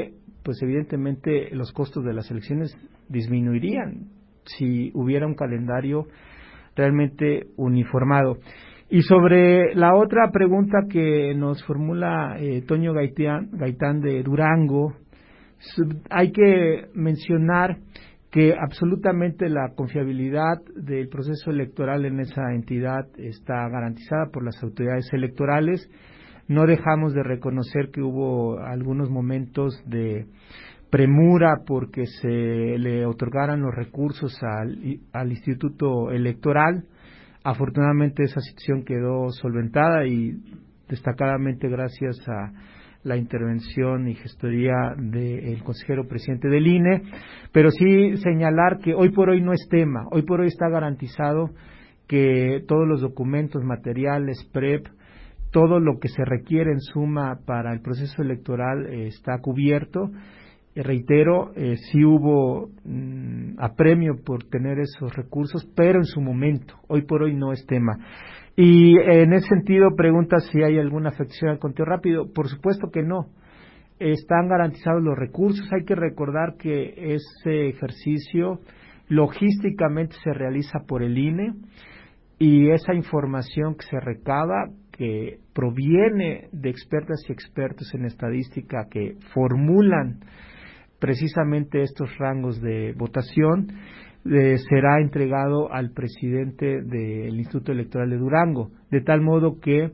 pues evidentemente los costos de las elecciones disminuirían si hubiera un calendario realmente uniformado. Y sobre la otra pregunta que nos formula Toño Gaitán de Durango, hay que mencionar que absolutamente la confiabilidad del proceso electoral en esa entidad está garantizada por las autoridades electorales. No dejamos de reconocer que hubo algunos momentos de premura porque se le otorgaran los recursos al Instituto Electoral. Afortunadamente esa situación quedó solventada y destacadamente gracias a la intervención y gestoría del consejero presidente del INE, pero sí señalar que hoy por hoy no es tema, hoy por hoy está garantizado que todos los documentos, materiales, PREP, todo lo que se requiere en suma para el proceso electoral está cubierto. Reitero, sí hubo apremio por tener esos recursos, pero en su momento, hoy por hoy no es tema. Y en ese sentido pregunta si hay alguna afección al conteo rápido. Por supuesto que no. Están garantizados los recursos. Hay que recordar que ese ejercicio logísticamente se realiza por el INE y esa información que se recaba, que proviene de expertas y expertos en estadística que formulan precisamente estos rangos de votación, será entregado al presidente del Instituto Electoral de Durango, de tal modo que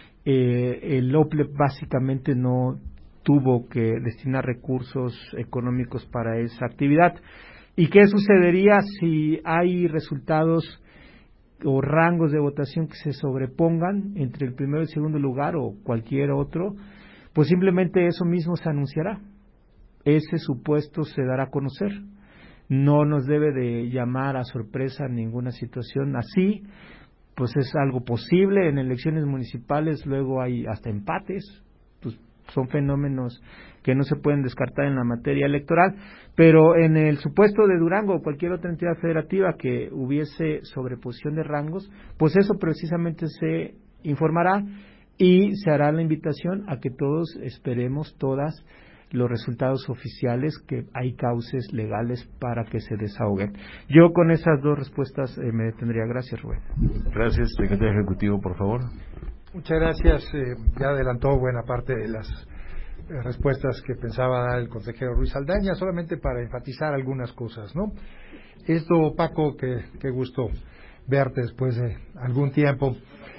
el OPLEP básicamente no tuvo que destinar recursos económicos para esa actividad. ¿Y qué sucedería si hay resultados o rangos de votación que se sobrepongan entre el primero y el segundo lugar o cualquier otro? Pues simplemente eso mismo se anunciará. Ese supuesto se dará a conocer. No nos debe de llamar a sorpresa ninguna situación así, pues es algo posible. En elecciones municipales luego hay hasta empates, pues son fenómenos que no se pueden descartar en la materia electoral, pero en el supuesto de Durango o cualquier otra entidad federativa que hubiese sobreposición de rangos, pues eso precisamente se informará y se hará la invitación a que todos esperemos todas los resultados oficiales, que hay cauces legales para que se desahoguen. Yo con esas dos respuestas me detendría. Gracias, Rubén. Gracias, secretario ejecutivo, por favor. Muchas gracias. Ya adelantó buena parte de las respuestas que pensaba dar el consejero Ruiz Saldaña, solamente para enfatizar algunas cosas, ¿no? Esto, Paco, qué gusto verte después de algún tiempo.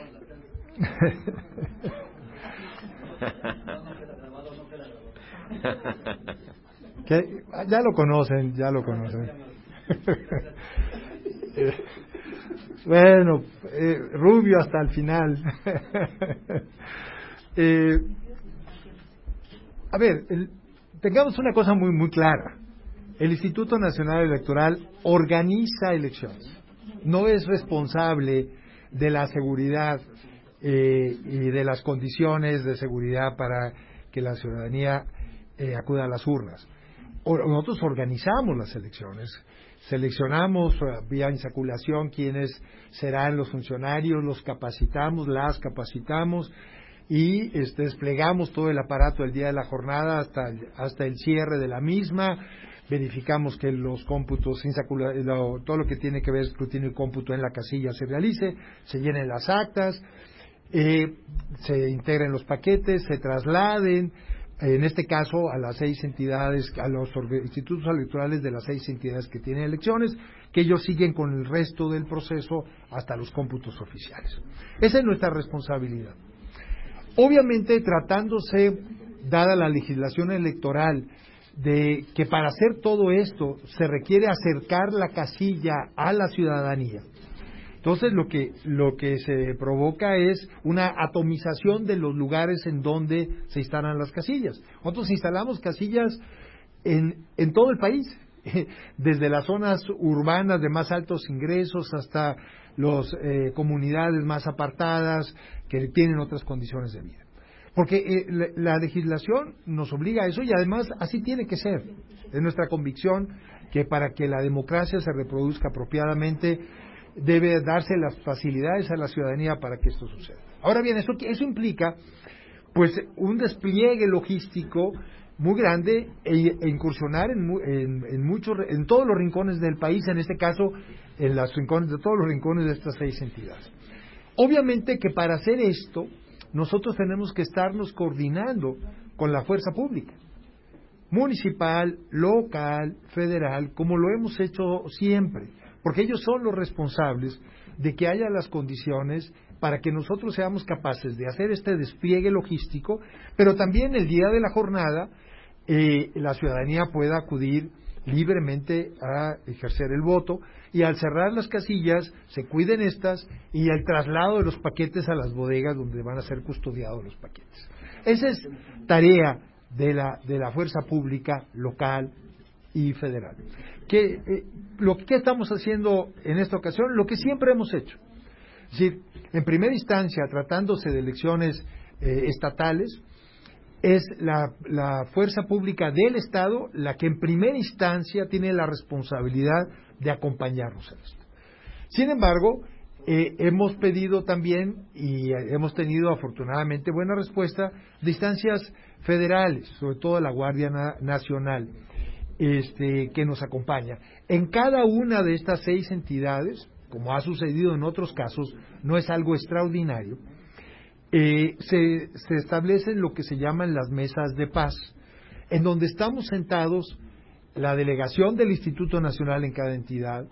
Que ya lo conocen. Bueno, rubio hasta el final. A ver, tengamos una cosa muy clara. El Instituto Nacional Electoral organiza elecciones. No es responsable de la seguridad y de las condiciones de seguridad para que la ciudadanía acuda a las urnas. Nosotros organizamos las elecciones, seleccionamos vía insaculación quiénes serán los funcionarios, los capacitamos, las capacitamos y desplegamos todo el aparato el día de la jornada hasta el cierre de la misma. Verificamos que los cómputos, todo lo que tiene que ver escrutinio y cómputo en la casilla se realice, se llenen las actas, se integren los paquetes, se trasladen, en este caso a las 6 entidades, a los institutos electorales de las 6 entidades que tienen elecciones, que ellos siguen con el resto del proceso hasta los cómputos oficiales. Esa es nuestra responsabilidad. Obviamente, tratándose, dada la legislación electoral, de que para hacer todo esto se requiere acercar la casilla a la ciudadanía. Entonces lo que se provoca es una atomización de los lugares en donde se instalan las casillas. Nosotros instalamos casillas en todo el país, desde las zonas urbanas de más altos ingresos hasta las comunidades más apartadas que tienen otras condiciones de vida. Porque la legislación nos obliga a eso y además así tiene que ser. Es nuestra convicción que para que la democracia se reproduzca apropiadamente debe darse las facilidades a la ciudadanía para que esto suceda. Ahora bien, eso implica pues un despliegue logístico muy grande e incursionar en todos los rincones del país, en este caso en los rincones de todos los rincones de estas 6 entidades. Obviamente que para hacer esto nosotros tenemos que estarnos coordinando con la fuerza pública, municipal, local, federal, como lo hemos hecho siempre, porque ellos son los responsables de que haya las condiciones para que nosotros seamos capaces de hacer este despliegue logístico, pero también el día de la jornada la ciudadanía pueda acudir libremente a ejercer el voto, y al cerrar las casillas se cuiden estas y el traslado de los paquetes a las bodegas donde van a ser custodiados los paquetes. Esa es tarea de la fuerza pública local y federal. ¿Qué estamos haciendo en esta ocasión? Lo que siempre hemos hecho. Es decir, en primera instancia, tratándose de elecciones estatales, es la fuerza pública del Estado la que en primera instancia tiene la responsabilidad de acompañarnos en esto. Sin embargo, hemos pedido también, y hemos tenido afortunadamente buena respuesta, de instancias federales, sobre todo la Guardia Nacional, que nos acompaña. En cada una de estas 6 entidades, como ha sucedido en otros casos, no es algo extraordinario, se establecen lo que se llaman las mesas de paz, en donde estamos sentados la delegación del Instituto Nacional en cada entidad,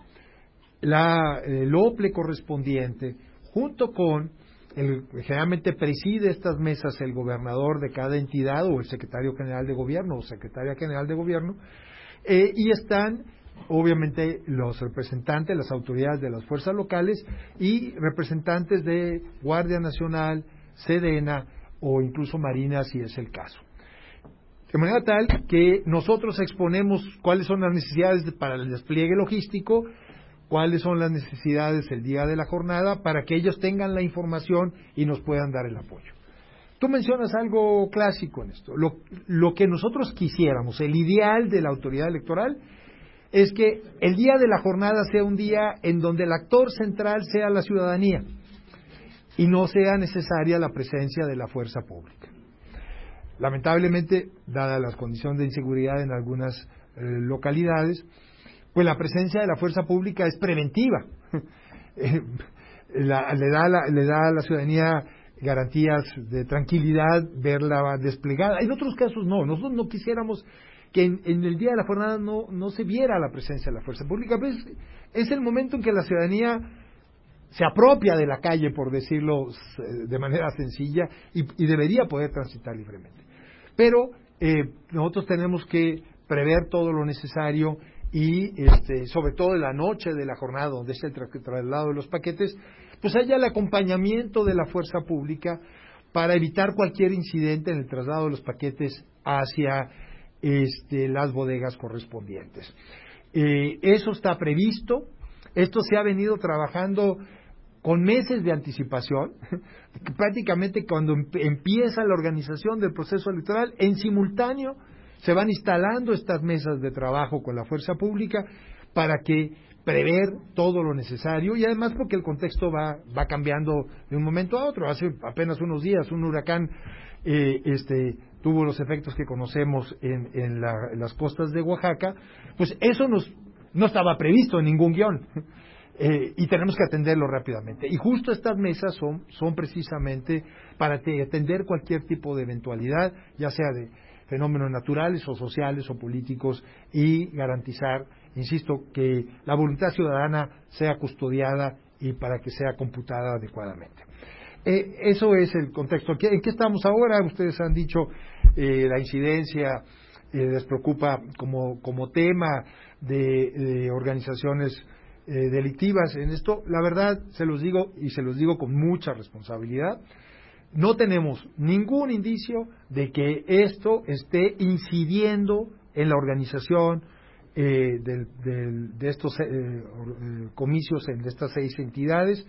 el OPLE correspondiente, junto con generalmente preside estas mesas el gobernador de cada entidad o el secretario general de gobierno o secretaria general de gobierno, y están obviamente los representantes, las autoridades de las fuerzas locales y representantes de Guardia Nacional, Sedena o incluso Marina, si es el caso. De manera tal que nosotros exponemos cuáles son las necesidades para el despliegue logístico, cuáles son las necesidades el día de la jornada, para que ellos tengan la información y nos puedan dar el apoyo. Tú mencionas algo clásico en esto. Lo que nosotros quisiéramos, el ideal de la autoridad electoral, es que el día de la jornada sea un día en donde el actor central sea la ciudadanía y no sea necesaria la presencia de la fuerza pública. Lamentablemente, dada las condiciones de inseguridad en algunas localidades, pues la presencia de la fuerza pública es preventiva. Le da a la ciudadanía garantías de tranquilidad verla desplegada. En otros casos no. Nosotros no quisiéramos que en el día de la jornada no se viera la presencia de la fuerza pública. Pues es el momento en que la ciudadanía se apropia de la calle, por decirlo de manera sencilla, y debería poder transitar libremente. Pero nosotros tenemos que prever todo lo necesario y sobre todo en la noche de la jornada, donde es el traslado de los paquetes, pues haya el acompañamiento de la fuerza pública para evitar cualquier incidente en el traslado de los paquetes hacia las bodegas correspondientes. Eso está previsto. Esto se ha venido trabajando con meses de anticipación. Prácticamente cuando empieza la organización del proceso electoral, en simultáneo se van instalando estas mesas de trabajo con la fuerza pública para que prever todo lo necesario, y además porque el contexto va cambiando de un momento a otro. Hace apenas unos días un huracán tuvo los efectos que conocemos en las costas de Oaxaca. Pues eso no estaba previsto en ningún guión. Y tenemos que atenderlo rápidamente. Y justo estas mesas son precisamente para atender cualquier tipo de eventualidad, ya sea de fenómenos naturales o sociales o políticos, y garantizar, insisto, que la voluntad ciudadana sea custodiada y para que sea computada adecuadamente. Eso es el contexto. ¿En qué estamos ahora? Ustedes han dicho la incidencia les preocupa como tema de organizaciones delictivas. En esto, la verdad, se los digo con mucha responsabilidad, no tenemos ningún indicio de que esto esté incidiendo en la organización de estos comicios en estas 6 entidades,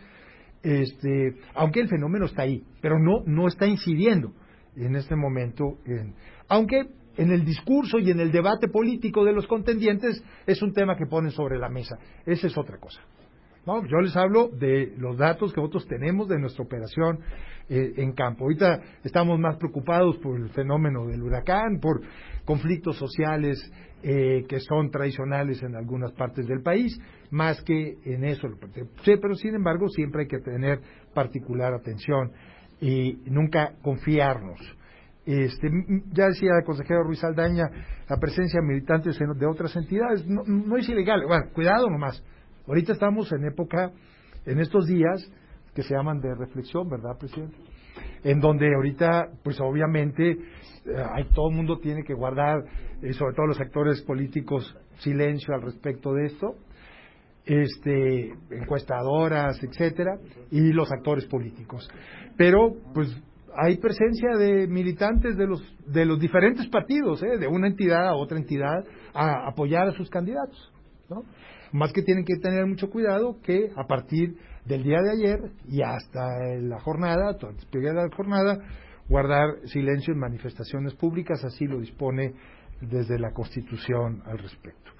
aunque el fenómeno está ahí, pero no está incidiendo en este momento, aunque en el discurso y en el debate político de los contendientes es un tema que ponen sobre la mesa. Esa es otra cosa. No, yo les hablo de los datos que nosotros tenemos de nuestra operación en campo. Ahorita estamos más preocupados por el fenómeno del huracán, por conflictos sociales que son tradicionales en algunas partes del país, más que en eso. Sí, pero sin embargo siempre hay que tener particular atención y nunca confiarnos. Ya decía el consejero Ruiz Saldaña, la presencia de militantes de otras entidades no es ilegal. Bueno, cuidado nomás. Ahorita estamos en época, en estos días que se llaman de reflexión, ¿verdad, presidente? En donde ahorita, pues obviamente, todo el mundo tiene que guardar, sobre todo los actores políticos, silencio al respecto de esto, encuestadoras, etcétera, y los actores políticos. Pero, pues, hay presencia de militantes de los diferentes partidos, de una entidad a otra entidad, a apoyar a sus candidatos, ¿no? Más que tienen que tener mucho cuidado que a partir del día de ayer y hasta la jornada, guardar silencio en manifestaciones públicas, así lo dispone desde la Constitución al respecto.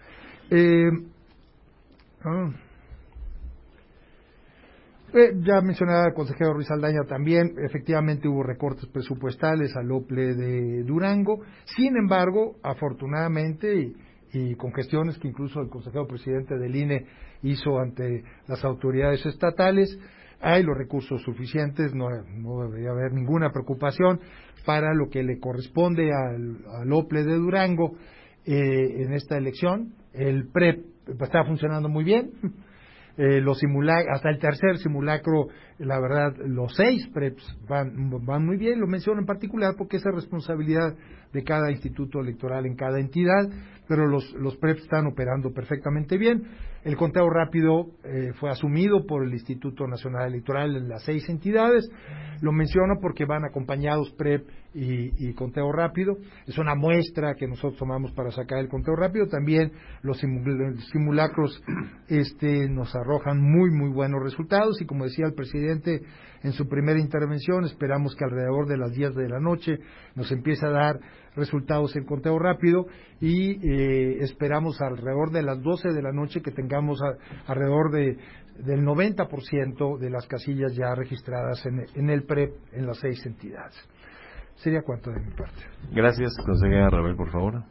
Ya mencionaba el consejero Ruiz Saldaña también, efectivamente hubo recortes presupuestales al OPLE de Durango, sin embargo, afortunadamente, y con gestiones que incluso el consejero presidente del INE hizo ante las autoridades estatales, hay los recursos suficientes, no debería haber ninguna preocupación para lo que le corresponde al OPLE de Durango en esta elección. El PREP está funcionando muy bien. Hasta el tercer simulacro, la verdad, los 6 PREPs van muy bien. Lo menciono en particular porque esa es responsabilidad de cada instituto electoral en cada entidad, pero los PREPs están operando perfectamente bien. El conteo rápido fue asumido por el Instituto Nacional Electoral en las 6 entidades. Lo menciono porque van acompañados PREP y conteo rápido. Es una muestra que nosotros tomamos para sacar el conteo rápido. También los simulacros nos arrojan muy buenos resultados, y como decía el presidente en su primera intervención, esperamos que alrededor de las 10 de la noche nos empiece a dar resultados el conteo rápido, y esperamos alrededor de las 12 de la noche que tengamos alrededor del 90% de las casillas ya registradas en el PREP en las 6 entidades. Sería cuanto de mi parte. Gracias, consejera Rabel, por favor.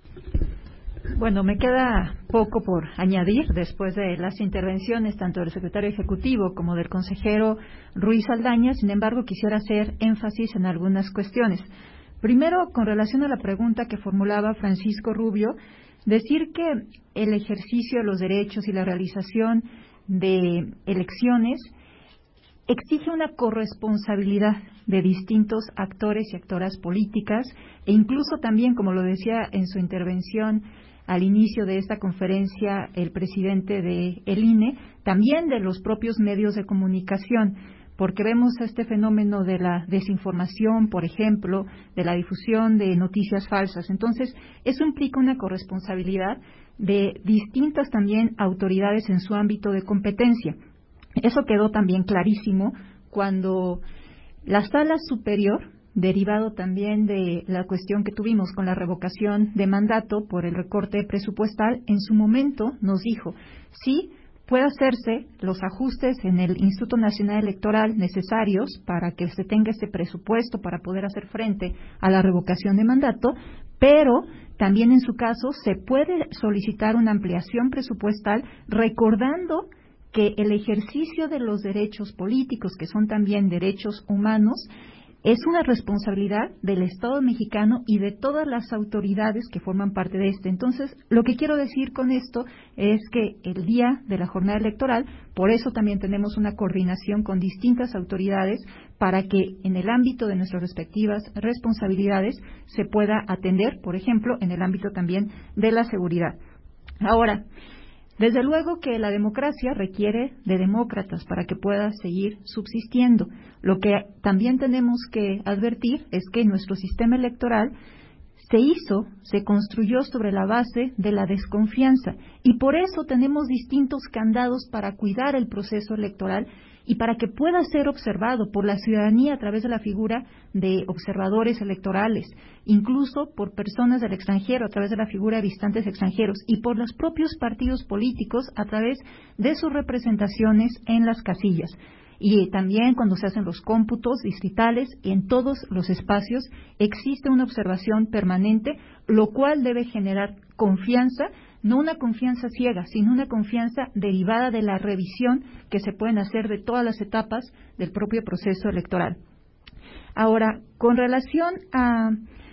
Bueno, me queda poco por añadir después de las intervenciones tanto del secretario ejecutivo como del consejero Ruiz Saldaña. Sin embargo, quisiera hacer énfasis en algunas cuestiones. Primero, con relación a la pregunta que formulaba Francisco Rubio, decir que el ejercicio de los derechos y la realización de elecciones exige una corresponsabilidad de distintos actores y actoras políticas, e incluso también, como lo decía en su intervención al inicio de esta conferencia el presidente del INE, también de los propios medios de comunicación, porque vemos este fenómeno de la desinformación, por ejemplo, de la difusión de noticias falsas. Entonces, eso implica una corresponsabilidad de distintas también autoridades en su ámbito de competencia. Eso quedó también clarísimo cuando la Sala Superior, derivado también de la cuestión que tuvimos con la revocación de mandato por el recorte presupuestal, en su momento nos dijo, sí, puede hacerse los ajustes en el Instituto Nacional Electoral necesarios para que se tenga este presupuesto para poder hacer frente a la revocación de mandato, pero también en su caso se puede solicitar una ampliación presupuestal, recordando que el ejercicio de los derechos políticos, que son también derechos humanos, es una responsabilidad del Estado mexicano y de todas las autoridades que forman parte de este. Entonces, lo que quiero decir con esto es que el día de la jornada electoral, por eso también tenemos una coordinación con distintas autoridades para que en el ámbito de nuestras respectivas responsabilidades se pueda atender, por ejemplo, en el ámbito también de la seguridad. Ahora, desde luego que la democracia requiere de demócratas para que pueda seguir subsistiendo. Lo que también tenemos que advertir es que nuestro sistema electoral se construyó sobre la base de la desconfianza, y por eso tenemos distintos candados para cuidar el proceso electoral y para que pueda ser observado por la ciudadanía a través de la figura de observadores electorales, incluso por personas del extranjero a través de la figura de visitantes extranjeros y por los propios partidos políticos a través de sus representaciones en las casillas. Y también cuando se hacen los cómputos distritales, en todos los espacios existe una observación permanente, lo cual debe generar confianza, no una confianza ciega, sino una confianza derivada de la revisión que se pueden hacer de todas las etapas del propio proceso electoral. Ahora, con relación a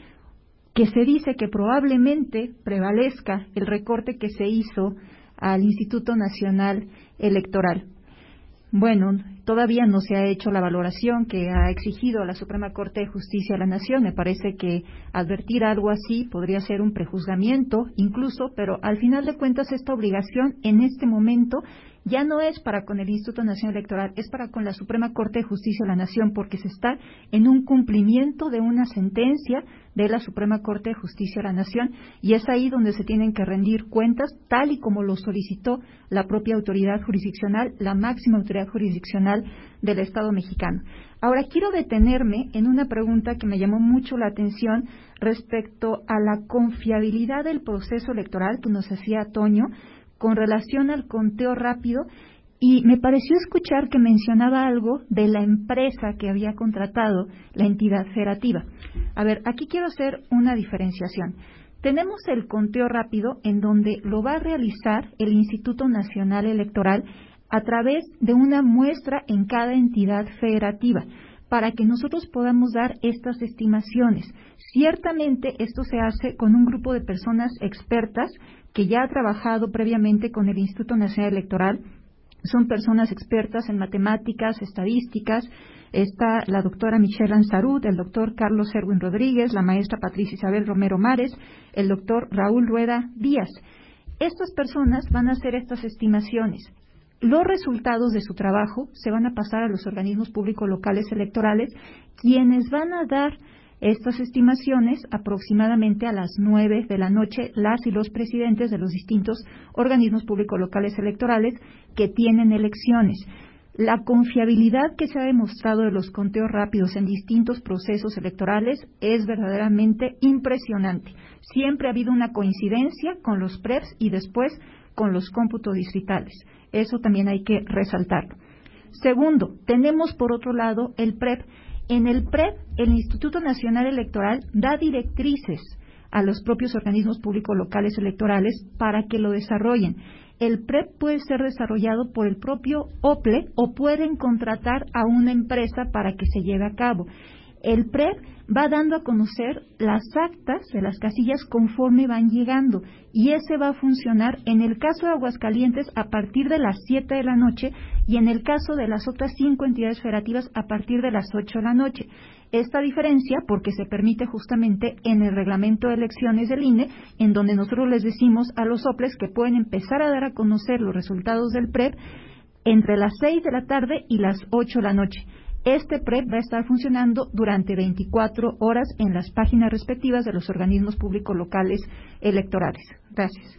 que se dice que probablemente prevalezca el recorte que se hizo al Instituto Nacional Electoral. Bueno, todavía no se ha hecho la valoración que ha exigido la Suprema Corte de Justicia de la Nación. Me parece que advertir algo así podría ser un prejuzgamiento incluso, pero al final de cuentas esta obligación en este momento ya no es para con el Instituto Nacional Electoral, es para con la Suprema Corte de Justicia de la Nación, porque se está en un cumplimiento de una sentencia de la Suprema Corte de Justicia de la Nación, y es ahí donde se tienen que rendir cuentas, tal y como lo solicitó la propia autoridad jurisdiccional, la máxima autoridad jurisdiccional del Estado mexicano. Ahora, quiero detenerme en una pregunta que me llamó mucho la atención respecto a la confiabilidad del proceso electoral que nos hacía Toño, con relación al conteo rápido, y me pareció escuchar que mencionaba algo de la empresa que había contratado la entidad federativa. A ver, aquí quiero hacer una diferenciación. Tenemos el conteo rápido en donde lo va a realizar el Instituto Nacional Electoral a través de una muestra en cada entidad federativa, para que nosotros podamos dar estas estimaciones. Ciertamente esto se hace con un grupo de personas expertas que ya ha trabajado previamente con el Instituto Nacional Electoral. Son personas expertas en matemáticas, estadísticas. Está la doctora Michelle Ansarud, el doctor Carlos Erwin Rodríguez, la maestra Patricia Isabel Romero Mares, el doctor Raúl Rueda Díaz. Estas personas van a hacer estas estimaciones. Los resultados de su trabajo se van a pasar a los organismos públicos locales electorales, quienes van a dar estas estimaciones aproximadamente a las 9 de la noche, las y los presidentes de los distintos organismos públicos locales electorales que tienen elecciones. La confiabilidad que se ha demostrado de los conteos rápidos en distintos procesos electorales es verdaderamente impresionante. Siempre ha habido una coincidencia con los PREPs y después con los cómputos distritales. Eso también hay que resaltarlo. Segundo, tenemos por otro lado el PREP. En el PREP, el Instituto Nacional Electoral da directrices a los propios organismos públicos locales electorales para que lo desarrollen. El PREP puede ser desarrollado por el propio OPLE o pueden contratar a una empresa para que se lleve a cabo. El PREP va dando a conocer las actas de las casillas conforme van llegando, y ese va a funcionar en el caso de Aguascalientes a partir de las 7 de la noche y en el caso de las otras 5 entidades federativas a partir de las 8 de la noche. Esta diferencia porque se permite justamente en el reglamento de elecciones del INE, en donde nosotros les decimos a los OPLES que pueden empezar a dar a conocer los resultados del PREP entre las 6 de la tarde y las 8 de la noche. Este PREP va a estar funcionando durante 24 horas en las páginas respectivas de los organismos públicos locales electorales. Gracias.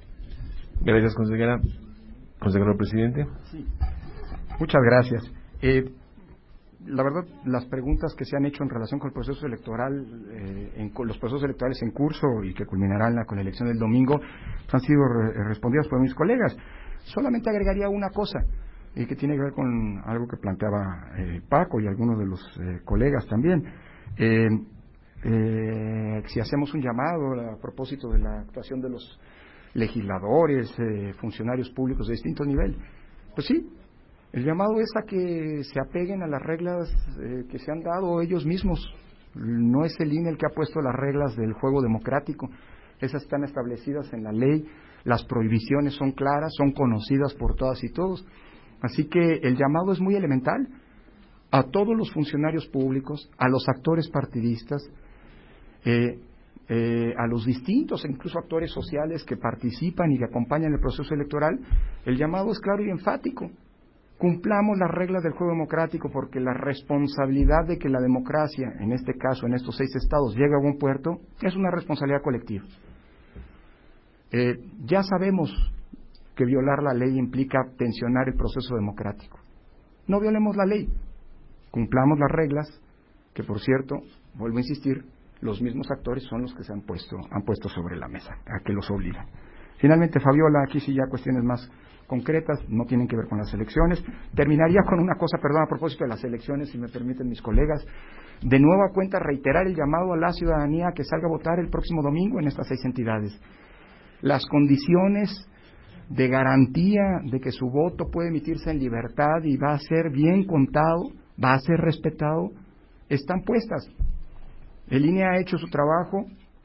Gracias, consejera. Consejero presidente. Sí. Muchas gracias. La verdad, las preguntas que se han hecho en relación con el proceso electoral, con los procesos electorales en curso y que culminarán con la elección del domingo, han sido respondidas por mis colegas. Solamente agregaría una cosa, que tiene que ver con algo que planteaba Paco y algunos de los colegas también. Si hacemos un llamado a propósito de la actuación de los legisladores, funcionarios públicos de distinto nivel, pues sí, el llamado es a que se apeguen a las reglas que se han dado ellos mismos. No es el INE el que ha puesto las reglas del juego democrático. Esas están establecidas en la ley, las prohibiciones son claras, son conocidas por todas y todos. Así que el llamado es muy elemental a todos los funcionarios públicos, a los actores partidistas, a los distintos, incluso actores sociales que participan y que acompañan el proceso electoral. El llamado es claro y enfático. Cumplamos las reglas del juego democrático, porque la responsabilidad de que la democracia, en este caso, en estos 6 estados, llegue a buen puerto, es una responsabilidad colectiva. Ya sabemos que violar la ley implica tensionar el proceso democrático. no violemos la ley, cumplamos las reglas, que por cierto, vuelvo a insistir, los mismos actores son los que se han puesto sobre la mesa, a que los obligan. Finalmente, Fabiola, aquí sí ya cuestiones más concretas, no tienen que ver con las elecciones. Terminaría con una cosa, perdón, a propósito de las elecciones, si me permiten mis colegas. De nueva cuenta, reiterar el llamado a la ciudadanía que salga a votar el próximo domingo en estas 6 entidades. Las condiciones de garantía de que su voto puede emitirse en libertad y va a ser bien contado, va a ser respetado, están puestas. El INE ha hecho su trabajo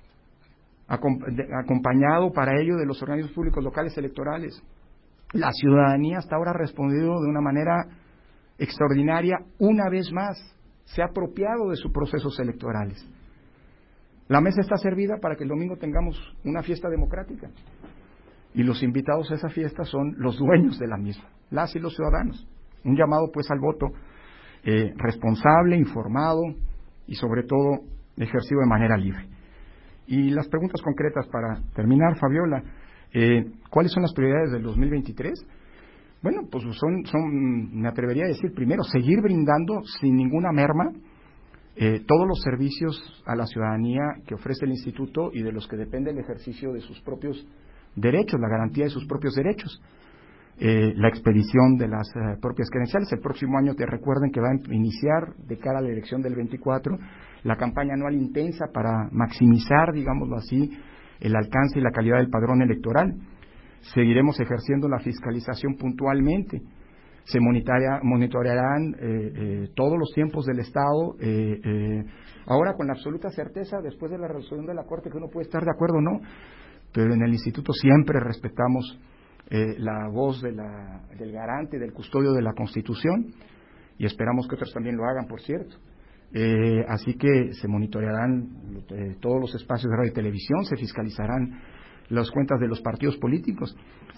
acompañado para ello de los organismos públicos locales electorales. La ciudadanía hasta ahora ha respondido de una manera extraordinaria, una vez más, se ha apropiado de sus procesos electorales. La mesa está servida para que el domingo tengamos una fiesta democrática, y los invitados a esa fiesta son los dueños de la misma, las y los ciudadanos. Un llamado pues al voto responsable, informado y sobre todo ejercido de manera libre. Y las preguntas concretas para terminar, Fabiola, ¿cuáles son las prioridades del 2023? Bueno, pues me atrevería a decir, primero, seguir brindando sin ninguna merma todos los servicios a la ciudadanía que ofrece el Instituto y de los que depende el ejercicio de sus propios derechos, la garantía de sus propios derechos. La expedición de las propias credenciales. El próximo año, te recuerden que va a iniciar, de cara a la elección del 24, la campaña anual intensa para maximizar, digámoslo así, el alcance y la calidad del padrón electoral. Seguiremos ejerciendo la fiscalización puntualmente. Se monitorearán todos los tiempos del Estado, ahora con la absoluta certeza, después de la resolución de la Corte, que uno puede estar de acuerdo o no, pero en el Instituto siempre respetamos la voz del garante, del custodio de la Constitución, y esperamos que otros también lo hagan, por cierto. Así que se monitorearán todos los espacios de radio y televisión, se fiscalizarán las cuentas de los partidos políticos,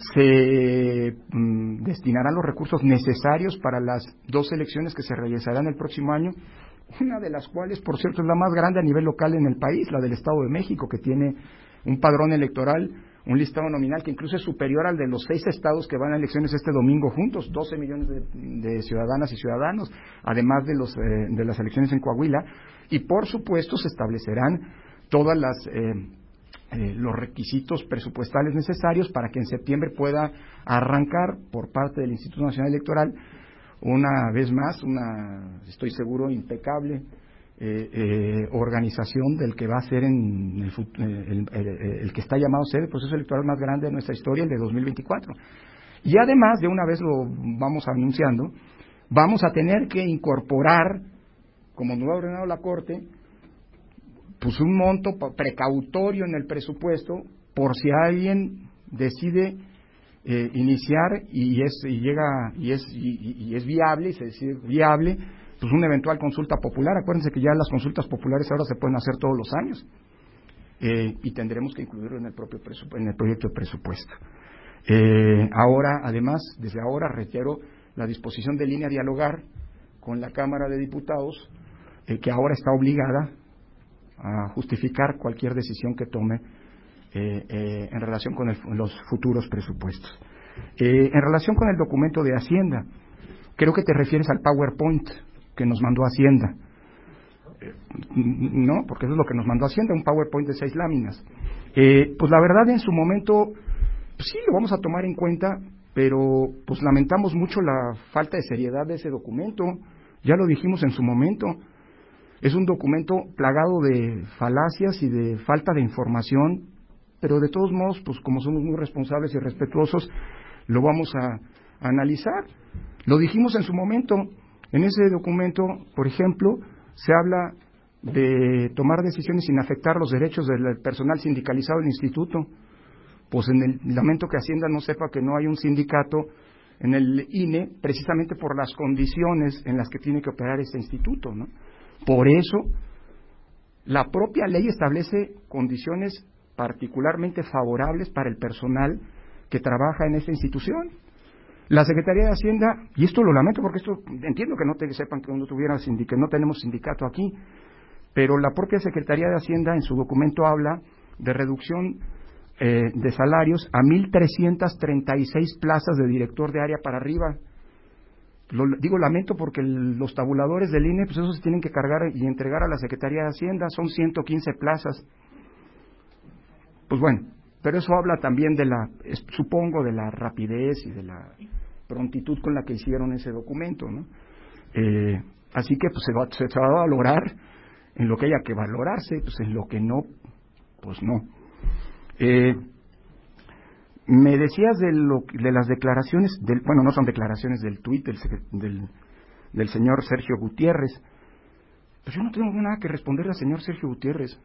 se destinarán los recursos necesarios para las 2 elecciones que se realizarán el próximo año, una de las cuales, por cierto, es la más grande a nivel local en el país, la del Estado de México, que tiene un padrón electoral, un listado nominal que incluso es superior al de los 6 estados que van a elecciones este domingo juntos, 12 millones de ciudadanas y ciudadanos, además de las elecciones en Coahuila, y por supuesto se establecerán todas los requisitos presupuestales necesarios para que en septiembre pueda arrancar por parte del Instituto Nacional Electoral una vez más, estoy seguro, impecable organización del que va a ser el que está llamado a ser el proceso electoral más grande de nuestra historia, el de 2024. Y además, de una vez lo vamos anunciando, vamos a tener que incorporar, como nos ha ordenado la Corte, pues un monto precautorio en el presupuesto por si alguien decide iniciar y es viable, y se decide viable, pues una eventual consulta popular. Acuérdense que ya las consultas populares ahora se pueden hacer todos los años, y tendremos que incluirlo en el proyecto de presupuesto. Ahora, además, desde ahora reitero la disposición del INE a dialogar con la Cámara de Diputados, que ahora está obligada a justificar cualquier decisión que tome en relación con los futuros presupuestos. En relación con el documento de Hacienda, creo que te refieres al PowerPoint que nos mandó Hacienda. No, porque eso es lo que nos mandó Hacienda, un PowerPoint de 6 láminas. Pues la verdad, en su momento, pues sí, lo vamos a tomar en cuenta, pero pues lamentamos mucho la falta de seriedad de ese documento. Ya lo dijimos en su momento. Es un documento plagado de falacias y de falta de información, pero de todos modos, pues como somos muy responsables y respetuosos, lo vamos a analizar. Lo dijimos en su momento. En ese documento, por ejemplo, se habla de tomar decisiones sin afectar los derechos del personal sindicalizado del instituto. Pues lamento que Hacienda no sepa que no hay un sindicato en el INE, precisamente por las condiciones en las que tiene que operar este instituto, ¿no? Por eso, la propia ley establece condiciones particularmente favorables para el personal que trabaja en esta institución. La Secretaría de Hacienda, y esto lo lamento porque esto entiendo que no sepan que no tenemos sindicato aquí, pero la propia Secretaría de Hacienda en su documento habla de reducción de salarios a 1,336 plazas de director de área para arriba. Digo lamento porque los tabuladores del INE, pues esos se tienen que cargar y entregar a la Secretaría de Hacienda, son 115 plazas. Pues bueno, pero eso habla también supongo, de la rapidez y de la prontitud con la que hicieron ese documento, ¿no? Así que pues se va a valorar en lo que haya que valorarse, pues en lo que no, pues no. Me decías de las declaraciones, bueno, no son declaraciones del tuit del señor Sergio Gutiérrez. Pues yo no tengo nada que responderle al señor Sergio Gutiérrez.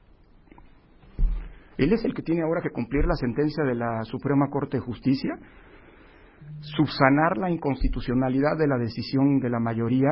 Él es el que tiene ahora que cumplir la sentencia de la Suprema Corte de Justicia, subsanar la inconstitucionalidad de la decisión de la mayoría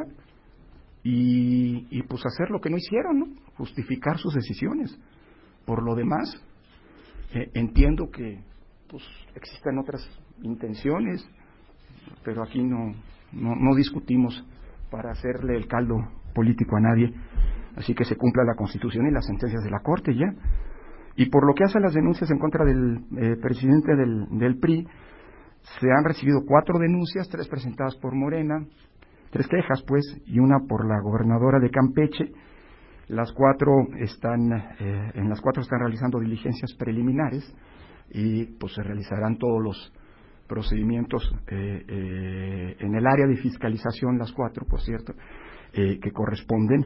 y pues hacer lo que no hicieron, ¿no? Justificar sus decisiones. Por lo demás, entiendo que pues existen otras intenciones, pero aquí no discutimos para hacerle el caldo político a nadie, así que se cumpla la Constitución y las sentencias de la Corte ya. Y por lo que hace a las denuncias en contra del presidente del PRI, se han recibido 4 denuncias, 3 presentadas por Morena, 3 quejas pues, y una por la gobernadora de Campeche. Las 4 en las 4 están realizando diligencias preliminares y pues se realizarán todos los procedimientos en el área de fiscalización, las 4, por cierto, que corresponden,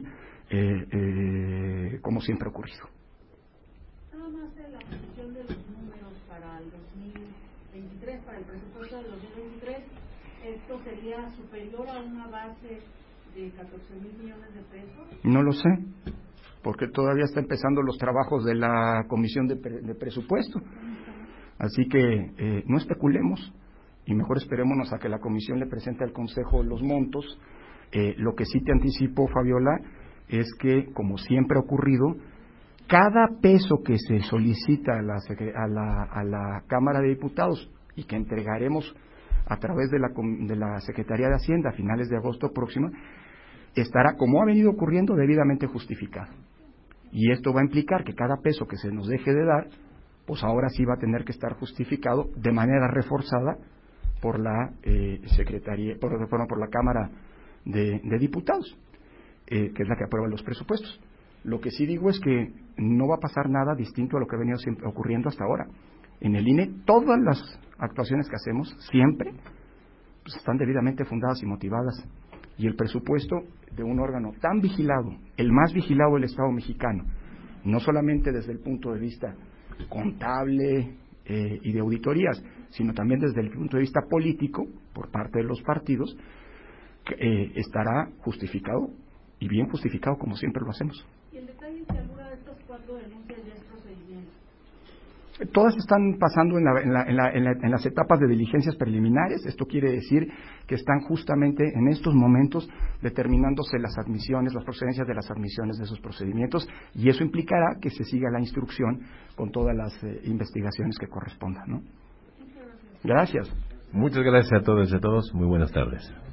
como siempre ha ocurrido. Nada más en la posición de los números para el 2023, para el presupuesto del 2023, ¿esto sería superior a una base de 14,000 millones de pesos? No lo sé, porque todavía está empezando los trabajos de la Comisión de Presupuesto. Así que no especulemos y mejor esperémonos a que la Comisión le presente al Consejo los montos. Lo que sí te anticipo, Fabiola, es que, como siempre ha ocurrido, cada peso que se solicita a la Cámara de Diputados y que entregaremos a través de la Secretaría de Hacienda a finales de agosto próximo, estará, como ha venido ocurriendo, debidamente justificado. Y esto va a implicar que cada peso que se nos deje de dar, pues ahora sí va a tener que estar justificado de manera reforzada por la Secretaría, por la Cámara de Diputados, que es la que aprueba los presupuestos. Lo que sí digo es que no va a pasar nada distinto a lo que ha venido ocurriendo hasta ahora. En el INE, todas las actuaciones que hacemos, siempre, pues están debidamente fundadas y motivadas. Y el presupuesto de un órgano tan vigilado, el más vigilado del Estado mexicano, no solamente desde el punto de vista contable y de auditorías, sino también desde el punto de vista político, por parte de los partidos, estará justificado y bien justificado, como siempre lo hacemos. ¿Y el detalle es que alguna de estas 4 denuncias ya es procedimiento? Todas están pasando en las etapas de diligencias preliminares. Esto quiere decir que están justamente en estos momentos determinándose las admisiones, las procedencias de las admisiones de esos procedimientos, y eso implicará que se siga la instrucción con todas las investigaciones que correspondan, ¿no? Gracias. Muchas gracias a todos y a todos. Muy buenas tardes.